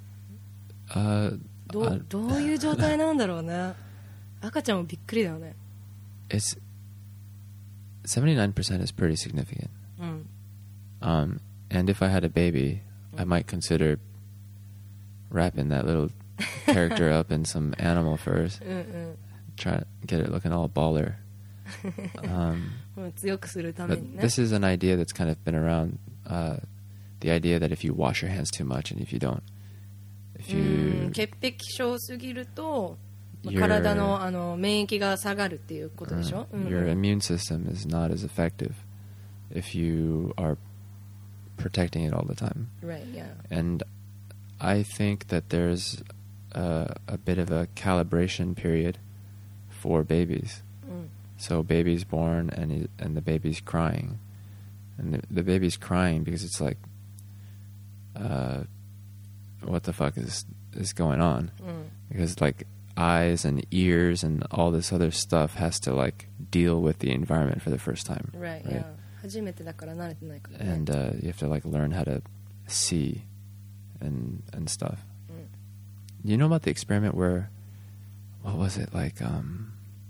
[SPEAKER 1] Uh,
[SPEAKER 2] ど
[SPEAKER 1] uh,
[SPEAKER 2] うどういう状態なんだろうね。赤ちゃんもびっくりだよね。
[SPEAKER 1] it's seventy-nine percent is pretty significant.
[SPEAKER 2] うん。
[SPEAKER 1] Um, and if I had a baby, I might consider wrapping that little character up in some animal furs.
[SPEAKER 2] うんうん。
[SPEAKER 1] Try to get it looking all baller. Um,
[SPEAKER 2] もう強くするため
[SPEAKER 1] but
[SPEAKER 2] にね。
[SPEAKER 1] this is an idea that's kind of been around. Uh, the idea that if you wash your hands too much and if you don't, if
[SPEAKER 2] うん
[SPEAKER 1] you
[SPEAKER 2] 潔癖症すぎると、まあ
[SPEAKER 1] Your-
[SPEAKER 2] 体の、あの免疫が下がるっていうことでしょ、
[SPEAKER 1] uh,
[SPEAKER 2] うんうん
[SPEAKER 1] your immune system is not as effective if you are protecting it all the time.
[SPEAKER 2] Right, yeah.
[SPEAKER 1] And I think that there's a, a bit of a calibration period for babies.
[SPEAKER 2] うん
[SPEAKER 1] So baby's born and he, and the baby's crying, and the, the baby's crying because it's like, uh, what the fuck is is going on?
[SPEAKER 2] うん
[SPEAKER 1] Because like eyes and ears and all this other stuff has to like deal with the environment for the first time.
[SPEAKER 2] Right, yeah. 初めてだから慣れてないからね。
[SPEAKER 1] And uh, you have to like learn how to see and and stuff.
[SPEAKER 2] Mm.
[SPEAKER 1] You know about the experiment where, what was it like? Um,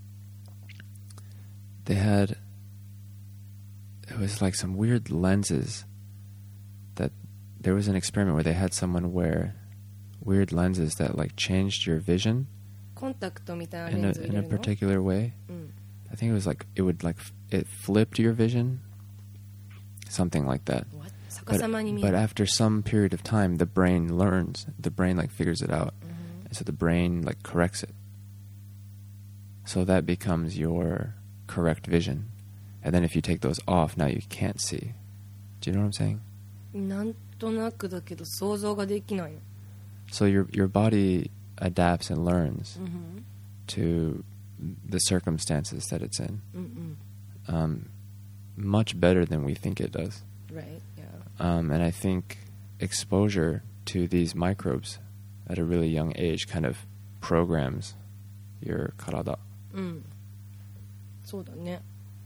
[SPEAKER 1] they had, it was like some weird lenses. That there was an experiment where they had someone wear weird lenses that like changed your vision
[SPEAKER 2] コンタクトみたいな
[SPEAKER 1] in
[SPEAKER 2] レ
[SPEAKER 1] a
[SPEAKER 2] ンズを入
[SPEAKER 1] in
[SPEAKER 2] れ
[SPEAKER 1] a
[SPEAKER 2] るの、
[SPEAKER 1] particular way.
[SPEAKER 2] うん
[SPEAKER 1] I think it was like it would like f- it flipped your vision, something like that.
[SPEAKER 2] What? 逆
[SPEAKER 1] But,
[SPEAKER 2] さまに見え
[SPEAKER 1] but
[SPEAKER 2] る。
[SPEAKER 1] after some period of time, the brain learns. The brain like figures it out,
[SPEAKER 2] うん
[SPEAKER 1] and so the brain like corrects it. So that becomes your correct vision. And then if you take those off, now you can't see. Do you know what I'm saying?
[SPEAKER 2] なんとなくだけど想像ができないの。
[SPEAKER 1] So your your body adapts and learns
[SPEAKER 2] うん
[SPEAKER 1] to the circumstances that it's in,
[SPEAKER 2] うんうん
[SPEAKER 1] um, much better than we think it does.
[SPEAKER 2] Right, yeah.
[SPEAKER 1] Um, and I think exposure to these microbes at a really young age kind of programs your karada.
[SPEAKER 2] うんそうだね。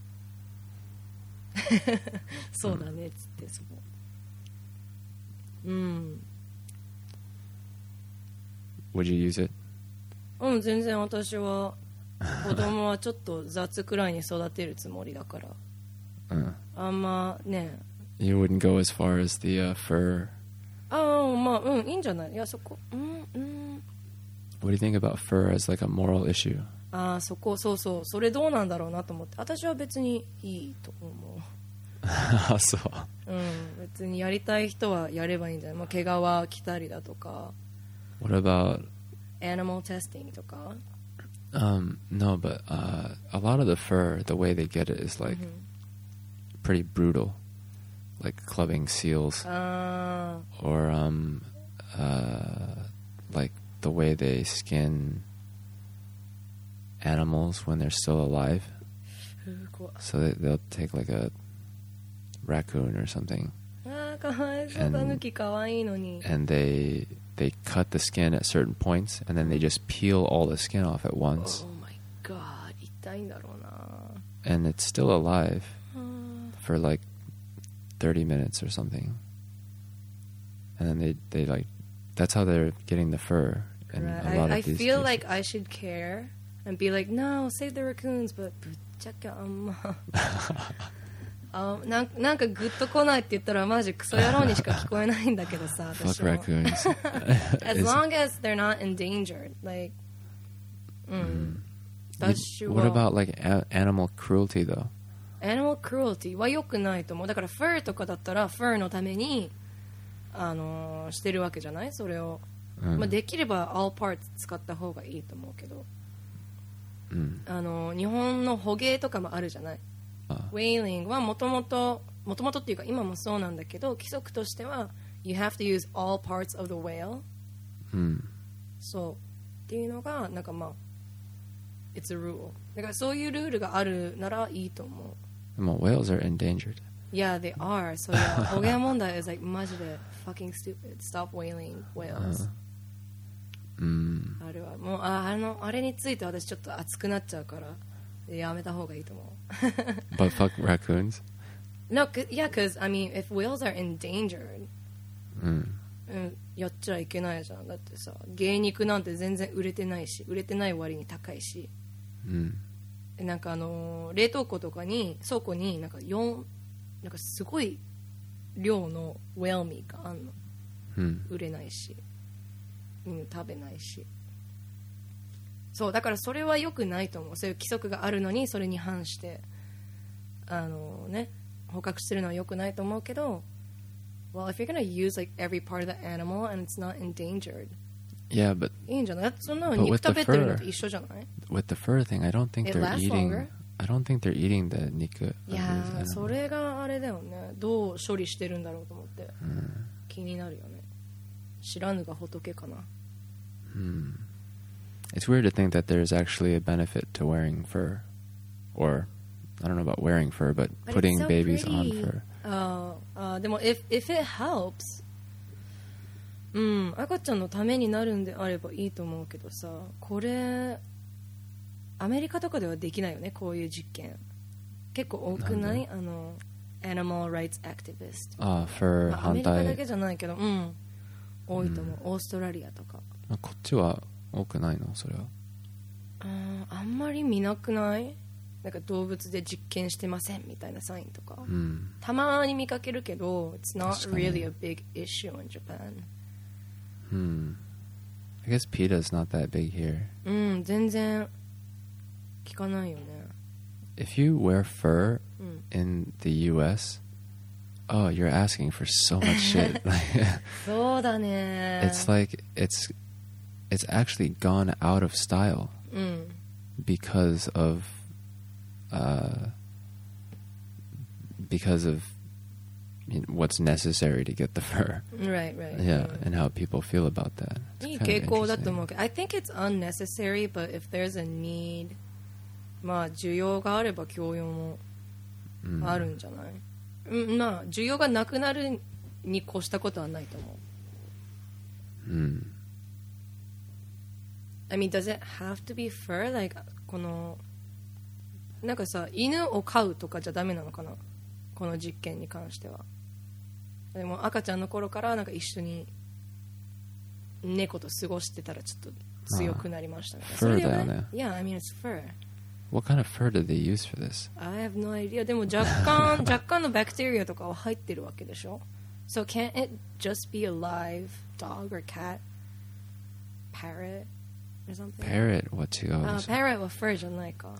[SPEAKER 2] そうだねっつってそこ。うん。
[SPEAKER 1] Would you use it?
[SPEAKER 2] うん、全然私は子供はちょっと雑くらいに育てるつもりだから
[SPEAKER 1] Uh,
[SPEAKER 2] あんまね
[SPEAKER 1] you wouldn't go as far as the uh, fur.
[SPEAKER 2] ああまあうんいいんじゃないいやそこうんうん
[SPEAKER 1] What do you think about fur as like a moral issue?
[SPEAKER 2] ああそこそうそうそれどうなんだろうなと思って私は別にいいと思
[SPEAKER 1] so,
[SPEAKER 2] ううん別にやりたい人はやればいいんじゃない、まあ、毛皮着たりだとか
[SPEAKER 1] what about?
[SPEAKER 2] animal testing とか
[SPEAKER 1] Um, no, but uh, a lot of the fur, the way they get it is like
[SPEAKER 2] うん
[SPEAKER 1] pretty brutal, like clubbing seals,
[SPEAKER 2] あ
[SPEAKER 1] or um, uh, like the way they skin animals when they're still alive.
[SPEAKER 2] ーうー怖
[SPEAKER 1] So they, they'll take like a raccoon or something,
[SPEAKER 2] あーかわいそうだ
[SPEAKER 1] And-
[SPEAKER 2] 抜きかわいいのに
[SPEAKER 1] and they they cut the skin at certain points, and then they just peel all the skin off at once,
[SPEAKER 2] Oh my god 痛いんだろうな
[SPEAKER 1] and it's still alive
[SPEAKER 2] あー
[SPEAKER 1] for like thirty minutes or something, and then they they like that's how they're getting the fur. And
[SPEAKER 2] Right.
[SPEAKER 1] a lot
[SPEAKER 2] I, I
[SPEAKER 1] of these
[SPEAKER 2] feel
[SPEAKER 1] cases.
[SPEAKER 2] like I should care and be like, no, save the raccoons, but ぶっちゃけあんまあなんなんかグッと来ないって言ったらマジクソ野郎にしか聞こえないんだけどさ
[SPEAKER 1] Fuck
[SPEAKER 2] 私も
[SPEAKER 1] raccoons.
[SPEAKER 2] As
[SPEAKER 1] It's-
[SPEAKER 2] long as they're not endangered like うん、 私は
[SPEAKER 1] What about like a- animal cruelty though?
[SPEAKER 2] Animal cruelty は良くないと思う。だから fur とかだったら fur のために、あのーしてるわけじゃないそれを、
[SPEAKER 1] うん
[SPEAKER 2] まあ、できれば all parts 使った方がいいと思うけど、
[SPEAKER 1] うん、
[SPEAKER 2] あのー日本の捕鯨とかもあるじゃない。
[SPEAKER 1] あ
[SPEAKER 2] Whaling はもともともともとっていうか今もそうなんだけど、規則としては You have to use all parts of the whale、
[SPEAKER 1] うん、
[SPEAKER 2] そうっていうのがなんかまあ It's a rule だからそういうルールがあるならいいと思う。
[SPEAKER 1] でも whales are endangered.
[SPEAKER 2] Yeah, they are. それは捕鯨問題 is like マジで fucking stupid. Stop whaling whales、
[SPEAKER 1] うん、
[SPEAKER 2] あれはもう あ, あのあれについて私ちょっと熱くなっちゃうからやめた方がいいと思う。
[SPEAKER 1] But fuck raccoons?
[SPEAKER 2] No, cause, yeah, because I mean, if whales are endangered、
[SPEAKER 1] うん
[SPEAKER 2] うん、やっちゃいけないじゃん。だってさ、芸肉なんて全然売れてないし、売れてない割に高いし、
[SPEAKER 1] うん、
[SPEAKER 2] なんかあのー冷凍庫とかに倉庫になんかよんなんかすごい量のウェルミーがあんの、
[SPEAKER 1] うん、
[SPEAKER 2] 売れないし、うん、食べないし、そうだからそれは良くないと思う。そういう規則があるのにそれに反してあのーね捕獲してるのは良くないと思うけど、Well, if you're gonna use like every part of the animal and it's not endangered,
[SPEAKER 1] Yeah, but
[SPEAKER 2] いいんじゃない？そんなの
[SPEAKER 1] But
[SPEAKER 2] 肉
[SPEAKER 1] with the
[SPEAKER 2] 食べてるの
[SPEAKER 1] fur-
[SPEAKER 2] と一緒じゃない？
[SPEAKER 1] with the fur thing, I don't think
[SPEAKER 2] It
[SPEAKER 1] they're
[SPEAKER 2] lasts
[SPEAKER 1] eating.
[SPEAKER 2] longer.
[SPEAKER 1] I don't think they're eating the niku.
[SPEAKER 2] いやーそれがあれだよね。どう処理してるんだろうと思って、
[SPEAKER 1] うん、
[SPEAKER 2] 気になるよね。知らぬが仏かな。
[SPEAKER 1] うん。It's weird to think that there's actually a benefit to wearing fur, or I don't know about wearing fur, but
[SPEAKER 2] But
[SPEAKER 1] putting
[SPEAKER 2] it's so
[SPEAKER 1] babies on
[SPEAKER 2] pretty.
[SPEAKER 1] fur.
[SPEAKER 2] あーあーでも if, if it helps、うん、赤ちゃんのためになるんであればいいと思うけどさ、これアメリカとかではできないよね、こういう実験。結構多くない？あの Animal Rights Activist、
[SPEAKER 1] ああ、fur
[SPEAKER 2] まあ、アメ
[SPEAKER 1] 反対。
[SPEAKER 2] リカだけじゃないけど、うん、多いと思う、オーストラリアとか。
[SPEAKER 1] まあこっちは多くないのそれは。
[SPEAKER 2] あーあんまり見なくない？なんか動物で実験してませんみたいなサインとか、
[SPEAKER 1] うん、
[SPEAKER 2] たまに見かけるけど It's not
[SPEAKER 1] 確かに
[SPEAKER 2] really a big issue in Japan。
[SPEAKER 1] うん。I guess PETA is not that big here.
[SPEAKER 2] うん全然聞かないよね。
[SPEAKER 1] If you wear fur
[SPEAKER 2] うん
[SPEAKER 1] in the U S, oh, you're asking for so much shit. Like,
[SPEAKER 2] そうだね。
[SPEAKER 1] it's like it's it's actually gone out of style
[SPEAKER 2] うん
[SPEAKER 1] because of uh because of you know, what's necessary to get the fur.
[SPEAKER 2] Right, right.
[SPEAKER 1] Yeah,
[SPEAKER 2] うん
[SPEAKER 1] and how people feel about that. It's
[SPEAKER 2] いい
[SPEAKER 1] kind of
[SPEAKER 2] 傾向だと
[SPEAKER 1] interesting.
[SPEAKER 2] 思うけど I think it's unnecessary but if there's a need まあ需要があれば供用も
[SPEAKER 1] うん
[SPEAKER 2] あるんじゃない？うんまあ需要がなくなるに越したことはないと思う。
[SPEAKER 1] うん。
[SPEAKER 2] I mean, does it have to be fur? Like このなんかさ犬を飼うとかじゃダメなのかな、この実験に関しては。でも赤ちゃんの頃からなんか一緒に猫と過ごしてたらちょっと強くなりましたね。
[SPEAKER 1] ああ
[SPEAKER 2] それでは
[SPEAKER 1] fur だよね。
[SPEAKER 2] Yeah, I mean it's fur.
[SPEAKER 1] What kind of fur did they use for this?
[SPEAKER 2] I have no idea. でも若干若干のバクテリアとかは入ってるわけでしょ。So can't it just be a live dog or cat? Parrot or something?
[SPEAKER 1] Parrot は違う
[SPEAKER 2] あ、
[SPEAKER 1] でしょ。
[SPEAKER 2] parrot は fur じゃないか。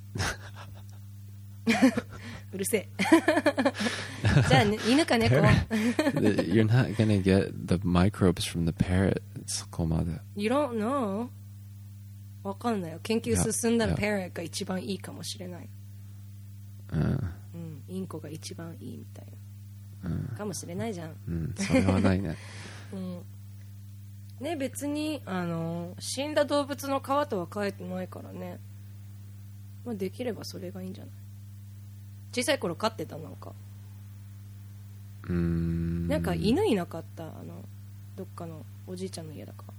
[SPEAKER 2] うるせえ。じゃあ、ね、犬か猫。
[SPEAKER 1] The- You're not gonna get the microbes from the parrot. そこまで。
[SPEAKER 2] You don't know? わかんないよ。研究進んだら
[SPEAKER 1] いや
[SPEAKER 2] parrot が一番いいかもしれない。
[SPEAKER 1] うん。
[SPEAKER 2] うん、インコが一番いいみたいな。
[SPEAKER 1] うん。
[SPEAKER 2] かもしれないじゃん。
[SPEAKER 1] うん。それはないね。
[SPEAKER 2] うん。ね、別に、あの、死んだ動物の皮とは変えてないからね。まあ、できればそれがいいんじゃない？小さい頃飼ってたなんか。
[SPEAKER 1] うーん。
[SPEAKER 2] なんか犬いなかった、あのどっかのおじいちゃんの家だか。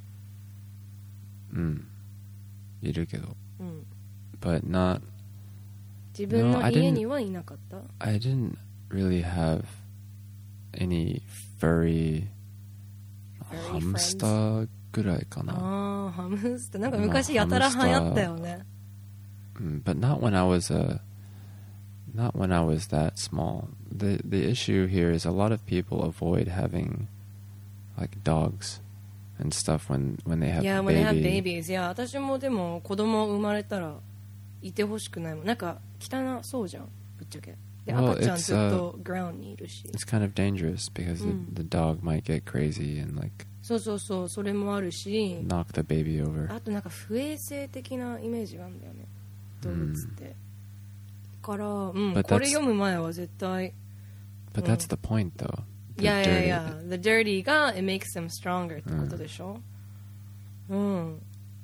[SPEAKER 1] うん。いるけど。
[SPEAKER 2] うん。
[SPEAKER 1] But not.
[SPEAKER 2] 自分
[SPEAKER 1] No,
[SPEAKER 2] の
[SPEAKER 1] I
[SPEAKER 2] 家
[SPEAKER 1] didn't-
[SPEAKER 2] にはいなかった。
[SPEAKER 1] I didn't really have any furry
[SPEAKER 2] Furry
[SPEAKER 1] hamster ぐらいかな。
[SPEAKER 2] ああ、ハムスターなんか昔やたら流行ったよね。
[SPEAKER 1] Mm, but not when I was uh, not when I was that small. the The issue here is a lot of people avoid having like dogs and stuff when, when they have
[SPEAKER 2] Yeah,
[SPEAKER 1] a
[SPEAKER 2] when they have
[SPEAKER 1] baby.
[SPEAKER 2] babies. いや、私もでも子供生まれたらいてほしくないもん。なんか汚そうじゃん、ぶっちゃけ。で、
[SPEAKER 1] Well,
[SPEAKER 2] 赤ちゃん
[SPEAKER 1] it's,
[SPEAKER 2] ずっとグラウンにいるし。
[SPEAKER 1] It's kind of dangerous because
[SPEAKER 2] Mm.
[SPEAKER 1] the, the dog might get crazy and like
[SPEAKER 2] そうそうそう、それもあるし、
[SPEAKER 1] knock the baby over.
[SPEAKER 2] あとなんか不衛生的なイメージがあるんだよね、動物って。から、うん、
[SPEAKER 1] But
[SPEAKER 2] これ
[SPEAKER 1] that's-
[SPEAKER 2] 読む前は絶対。
[SPEAKER 1] But that's the point, though.
[SPEAKER 2] い
[SPEAKER 1] The
[SPEAKER 2] やいやい
[SPEAKER 1] dirty-
[SPEAKER 2] や、the dirty が it makes them stronger ってことでしょ。うん。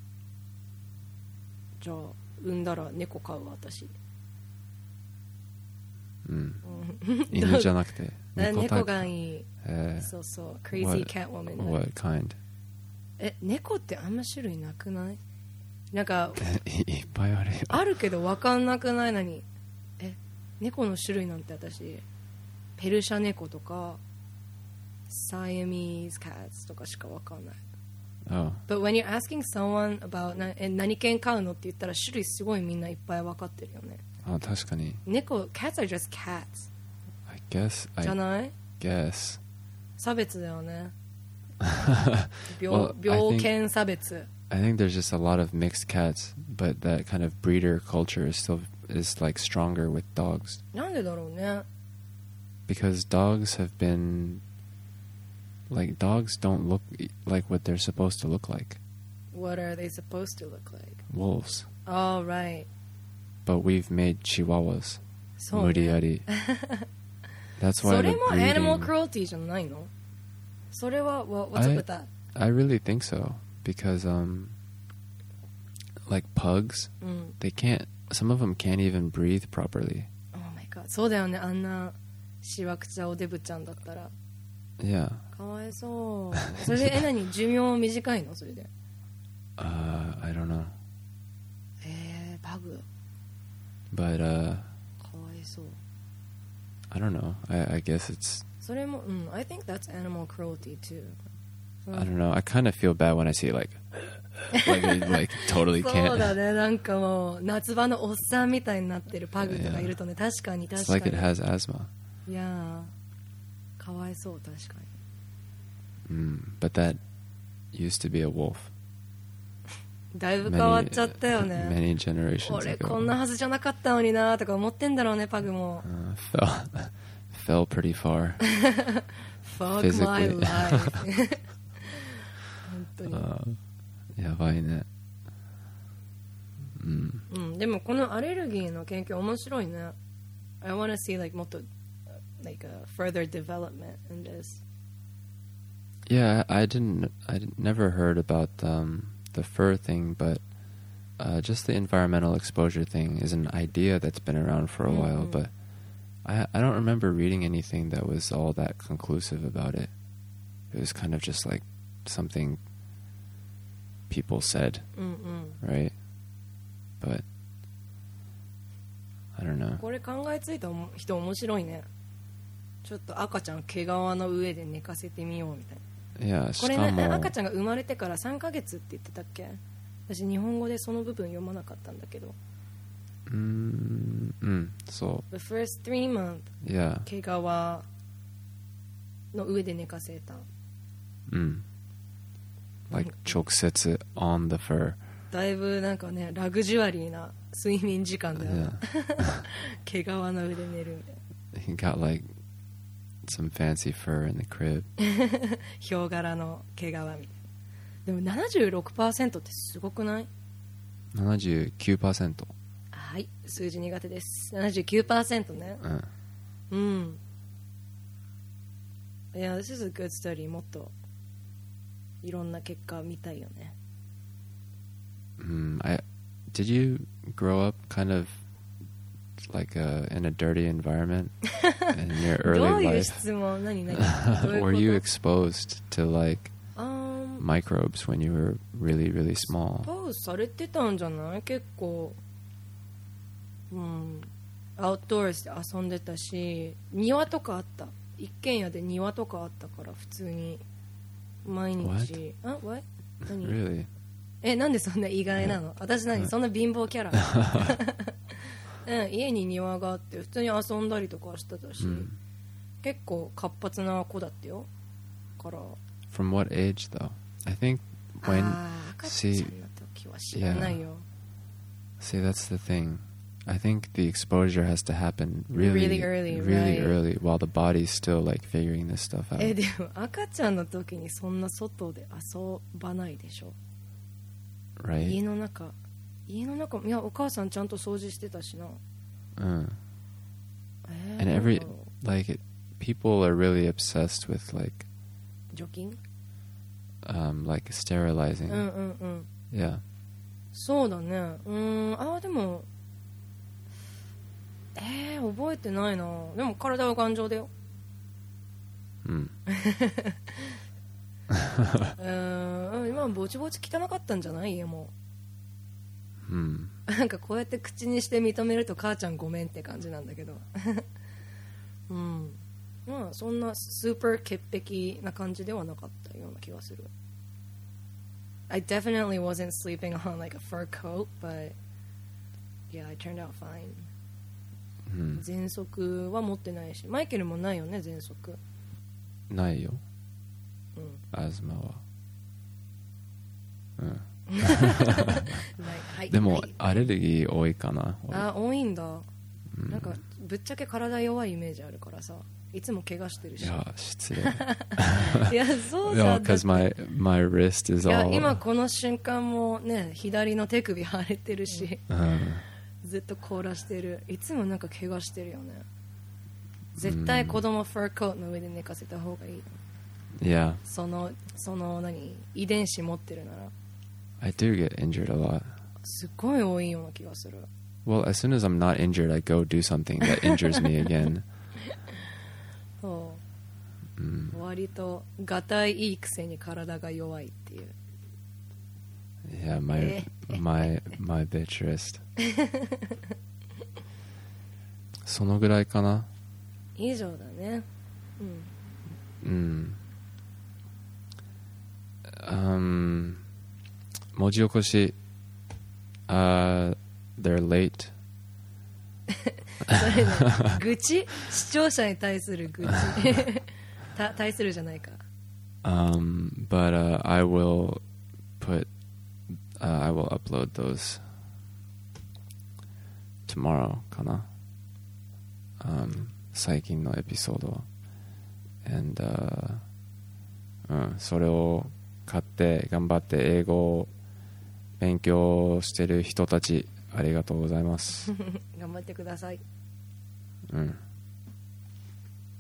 [SPEAKER 2] じゃあ産んだら猫飼うわ私。
[SPEAKER 1] うん犬じゃなくて
[SPEAKER 2] 猫
[SPEAKER 1] 猫
[SPEAKER 2] がいい。
[SPEAKER 1] えー
[SPEAKER 2] そうそう、crazy
[SPEAKER 1] What-
[SPEAKER 2] cat woman。
[SPEAKER 1] What kind?
[SPEAKER 2] え、猫ってあんま種類なくない？なんか
[SPEAKER 1] いっぱいあるよ。
[SPEAKER 2] あるけど分かんなくないのに。え、猫の種類なんて私ペルシャ猫とかサイアミーズカッツとかしか分かんない。
[SPEAKER 1] Oh.
[SPEAKER 2] But when you're asking someone about なえ何犬飼うのって言ったら種類すごいみんないっぱい分かってるよね。
[SPEAKER 1] あ、確かに。
[SPEAKER 2] 猫 cats are just cats
[SPEAKER 1] I guess
[SPEAKER 2] じゃ
[SPEAKER 1] I
[SPEAKER 2] ない？
[SPEAKER 1] guess
[SPEAKER 2] 差別だよね。病,
[SPEAKER 1] Well, I
[SPEAKER 2] 病
[SPEAKER 1] think-
[SPEAKER 2] 犬差別。
[SPEAKER 1] I think there's just a lot of mixed cats, but that kind of breeder culture is still is like stronger with dogs
[SPEAKER 2] なんでだろうね。
[SPEAKER 1] because dogs have been like dogs don't look like what they're supposed to look like.
[SPEAKER 2] What are they supposed to look like?
[SPEAKER 1] Wolves.
[SPEAKER 2] Oh, right.
[SPEAKER 1] But we've made chihuahuas.
[SPEAKER 2] そうね。
[SPEAKER 1] 無理やり That's why
[SPEAKER 2] そ
[SPEAKER 1] the
[SPEAKER 2] れも animal
[SPEAKER 1] breeding
[SPEAKER 2] cruelty じゃないの？それは what- what's up with that?
[SPEAKER 1] I really think so because um like pugs
[SPEAKER 2] うん。
[SPEAKER 1] they can't some of them can't even breathe properly.
[SPEAKER 2] Oh my god. そうだよね。あんなしわくちゃおデブちゃんだったら
[SPEAKER 1] Yeah.
[SPEAKER 2] かわいそう。それでえ何寿命短いのそれで？
[SPEAKER 1] Uh I don't know.
[SPEAKER 2] えー、パグ
[SPEAKER 1] But uh
[SPEAKER 2] かわいそう。
[SPEAKER 1] I don't know. I, I guess it's
[SPEAKER 2] それもうん。I think that's animal cruelty too.
[SPEAKER 1] I don't know. I kind of feel bad when I see like like they like totally
[SPEAKER 2] そう
[SPEAKER 1] can't.
[SPEAKER 2] だね。なんかもう夏場のおっさんみたいになってるパグとかいるとね、確かに確
[SPEAKER 1] It's
[SPEAKER 2] か
[SPEAKER 1] like
[SPEAKER 2] に。
[SPEAKER 1] it has asthma.
[SPEAKER 2] いやーかわいそう確かに。
[SPEAKER 1] Mm, but that used to be a wolf.
[SPEAKER 2] だいぶ変わっちゃったよ
[SPEAKER 1] Many,
[SPEAKER 2] ね。
[SPEAKER 1] many generations
[SPEAKER 2] 俺
[SPEAKER 1] ago.
[SPEAKER 2] こんなはずじゃなかったのになとか思ってんだろうねパグも。
[SPEAKER 1] Uh, fell fell pretty far.
[SPEAKER 2] Fuck my
[SPEAKER 1] Physically.
[SPEAKER 2] life 本当に、
[SPEAKER 1] Uh, やばいね。うん。
[SPEAKER 2] うん、でもこのアレルギーの研究面白いね。 I wanna see like もっと like a further development in this.
[SPEAKER 1] Yeah, I didn't. I didn't- never heard about um, the fur thing, but uh, just the environmental exposure thing is an idea that's been around for a while.
[SPEAKER 2] Mhm.
[SPEAKER 1] But I I don't remember reading anything that was all that conclusive about it. It was kind of just like something people said,
[SPEAKER 2] うんうん。
[SPEAKER 1] right? But I don't know.
[SPEAKER 2] これ考えついた人面白いね。ちょっと赤ちゃん毛皮の上で寝かせてみようみたいな。
[SPEAKER 1] Yeah,
[SPEAKER 2] これね、
[SPEAKER 1] しかも
[SPEAKER 2] 赤ちゃんが生まれてからさんかげつって言ってたっけ？私日本語でその部分読まなかったんだけど。
[SPEAKER 1] うーん、うん、そ
[SPEAKER 2] The first three months
[SPEAKER 1] う。Yeah.
[SPEAKER 2] 毛皮の上で寝かせた。
[SPEAKER 1] うん。Like 直接 on the fur.
[SPEAKER 2] だいぶなんかねラグジュアリーな睡眠時間だよね。
[SPEAKER 1] Yeah.
[SPEAKER 2] 毛皮の上で寝るみたい
[SPEAKER 1] He got like some fancy fur in the crib.
[SPEAKER 2] な。ヒョウ柄の毛皮みたいな。でも ななじゅうろくパーセント ってすごくない？
[SPEAKER 1] ななじゅうきゅうパーセント。
[SPEAKER 2] はい、数字苦手です。ななじゅうきゅうパーセント ね。
[SPEAKER 1] うん。
[SPEAKER 2] うん。いや、this is a good study. もっといろんな結果見たいよね。
[SPEAKER 1] Mm, I did you grow up kind of like uh in a dirty environment in your
[SPEAKER 2] ど
[SPEAKER 1] early
[SPEAKER 2] ういう
[SPEAKER 1] life?
[SPEAKER 2] 質問？何何？どういうこと
[SPEAKER 1] Were you exposed to like
[SPEAKER 2] um,
[SPEAKER 1] microbes when you were really really small?
[SPEAKER 2] パウされてたんじゃない？結構、うん、アウトドアで遊んでたし、庭とかあった。一軒家で庭とかあったから普通に毎日。あ、what？何？
[SPEAKER 1] Really?
[SPEAKER 2] え、なんでそんな意外なの？私何？そんな貧乏キャラ？うん、家に庭があって普通に遊んだりとかしてたし、
[SPEAKER 1] うん
[SPEAKER 2] 結構活発な子だったよ。から
[SPEAKER 1] From what age though? I think when
[SPEAKER 2] あー赤ちゃん
[SPEAKER 1] see
[SPEAKER 2] の時は知らないよ。
[SPEAKER 1] see that's the thing. I think the exposure has to happen really
[SPEAKER 2] Really early,
[SPEAKER 1] really
[SPEAKER 2] right.
[SPEAKER 1] early while the body's still like figuring this stuff out.
[SPEAKER 2] えでも赤ちゃんの時にそんな外で遊ばないでしょ。
[SPEAKER 1] Right?
[SPEAKER 2] 家の中家の中いやお母さんちゃんと掃除してたしな。
[SPEAKER 1] Uh.
[SPEAKER 2] えー
[SPEAKER 1] And
[SPEAKER 2] なん
[SPEAKER 1] every
[SPEAKER 2] だろう
[SPEAKER 1] like it, people are really obsessed with like
[SPEAKER 2] 除菌
[SPEAKER 1] um like sterilizing.
[SPEAKER 2] うんうんうん
[SPEAKER 1] Yeah.
[SPEAKER 2] そうだね。うーんあーでもえー、覚えてないな。でも体は頑丈だよ。
[SPEAKER 1] Mm.
[SPEAKER 2] うーん今はぼちぼち汚かったんじゃない家も。
[SPEAKER 1] Hmm.
[SPEAKER 2] なんかこうやって口にして認めると母ちゃんごめんって感じなんだけどうんまあそんなスーパー潔癖な感じではなかったような気がする。 I definitely wasn't sleeping on like a fur coat but yeah I turned out fine.
[SPEAKER 1] Hmm.
[SPEAKER 2] 喘息は持ってないしマイケルもないよね喘息。
[SPEAKER 1] ないよ。
[SPEAKER 2] うん
[SPEAKER 1] asthma は。うん。
[SPEAKER 2] ないはい
[SPEAKER 1] でも
[SPEAKER 2] はい
[SPEAKER 1] アレルギー多いかな。俺
[SPEAKER 2] あ多いんだ。
[SPEAKER 1] うん
[SPEAKER 2] なんかぶっちゃけ体弱いイメージあるからさいつも怪我してるし。
[SPEAKER 1] いや失礼。
[SPEAKER 2] いやそうじ
[SPEAKER 1] No,
[SPEAKER 2] ゃんだっ
[SPEAKER 1] because
[SPEAKER 2] て
[SPEAKER 1] my my wrist is
[SPEAKER 2] いや
[SPEAKER 1] all.
[SPEAKER 2] 今この瞬間もね左の手首腫れてるし
[SPEAKER 1] うん
[SPEAKER 2] ずっと凍らしてる。いつもなんか怪我してるよね。絶対子供ファーコートの上で寝かせた方がいい。
[SPEAKER 1] Yeah,
[SPEAKER 2] そのその何遺伝子持ってるなら
[SPEAKER 1] I do get injured a lot.
[SPEAKER 2] すっごい多いような気がする。
[SPEAKER 1] Well, as soon as I'm not injured, I go do something that injures me again.
[SPEAKER 2] そ
[SPEAKER 1] うん
[SPEAKER 2] う割とがたいいいくせに体が弱いっていう。
[SPEAKER 1] Yeah, my my my bitch wrist. そのぐらいかな。
[SPEAKER 2] 以上だね。うん
[SPEAKER 1] うん。Um, 文字起こし。Uh, they're late.
[SPEAKER 2] それね愚痴視聴者に対する愚痴た対するじゃないか。
[SPEAKER 1] Um, but uh, I will put. Uh, I will upload those tomorrow かな。Um, 最近のエピソード。And, uh, うん、それを買って頑張って英語を勉強してる人たちありがとうございます。
[SPEAKER 2] 頑張ってください。
[SPEAKER 1] うん。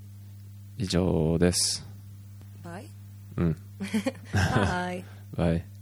[SPEAKER 1] 以上です。
[SPEAKER 2] バイ
[SPEAKER 1] うん。
[SPEAKER 2] バイ
[SPEAKER 1] バイ。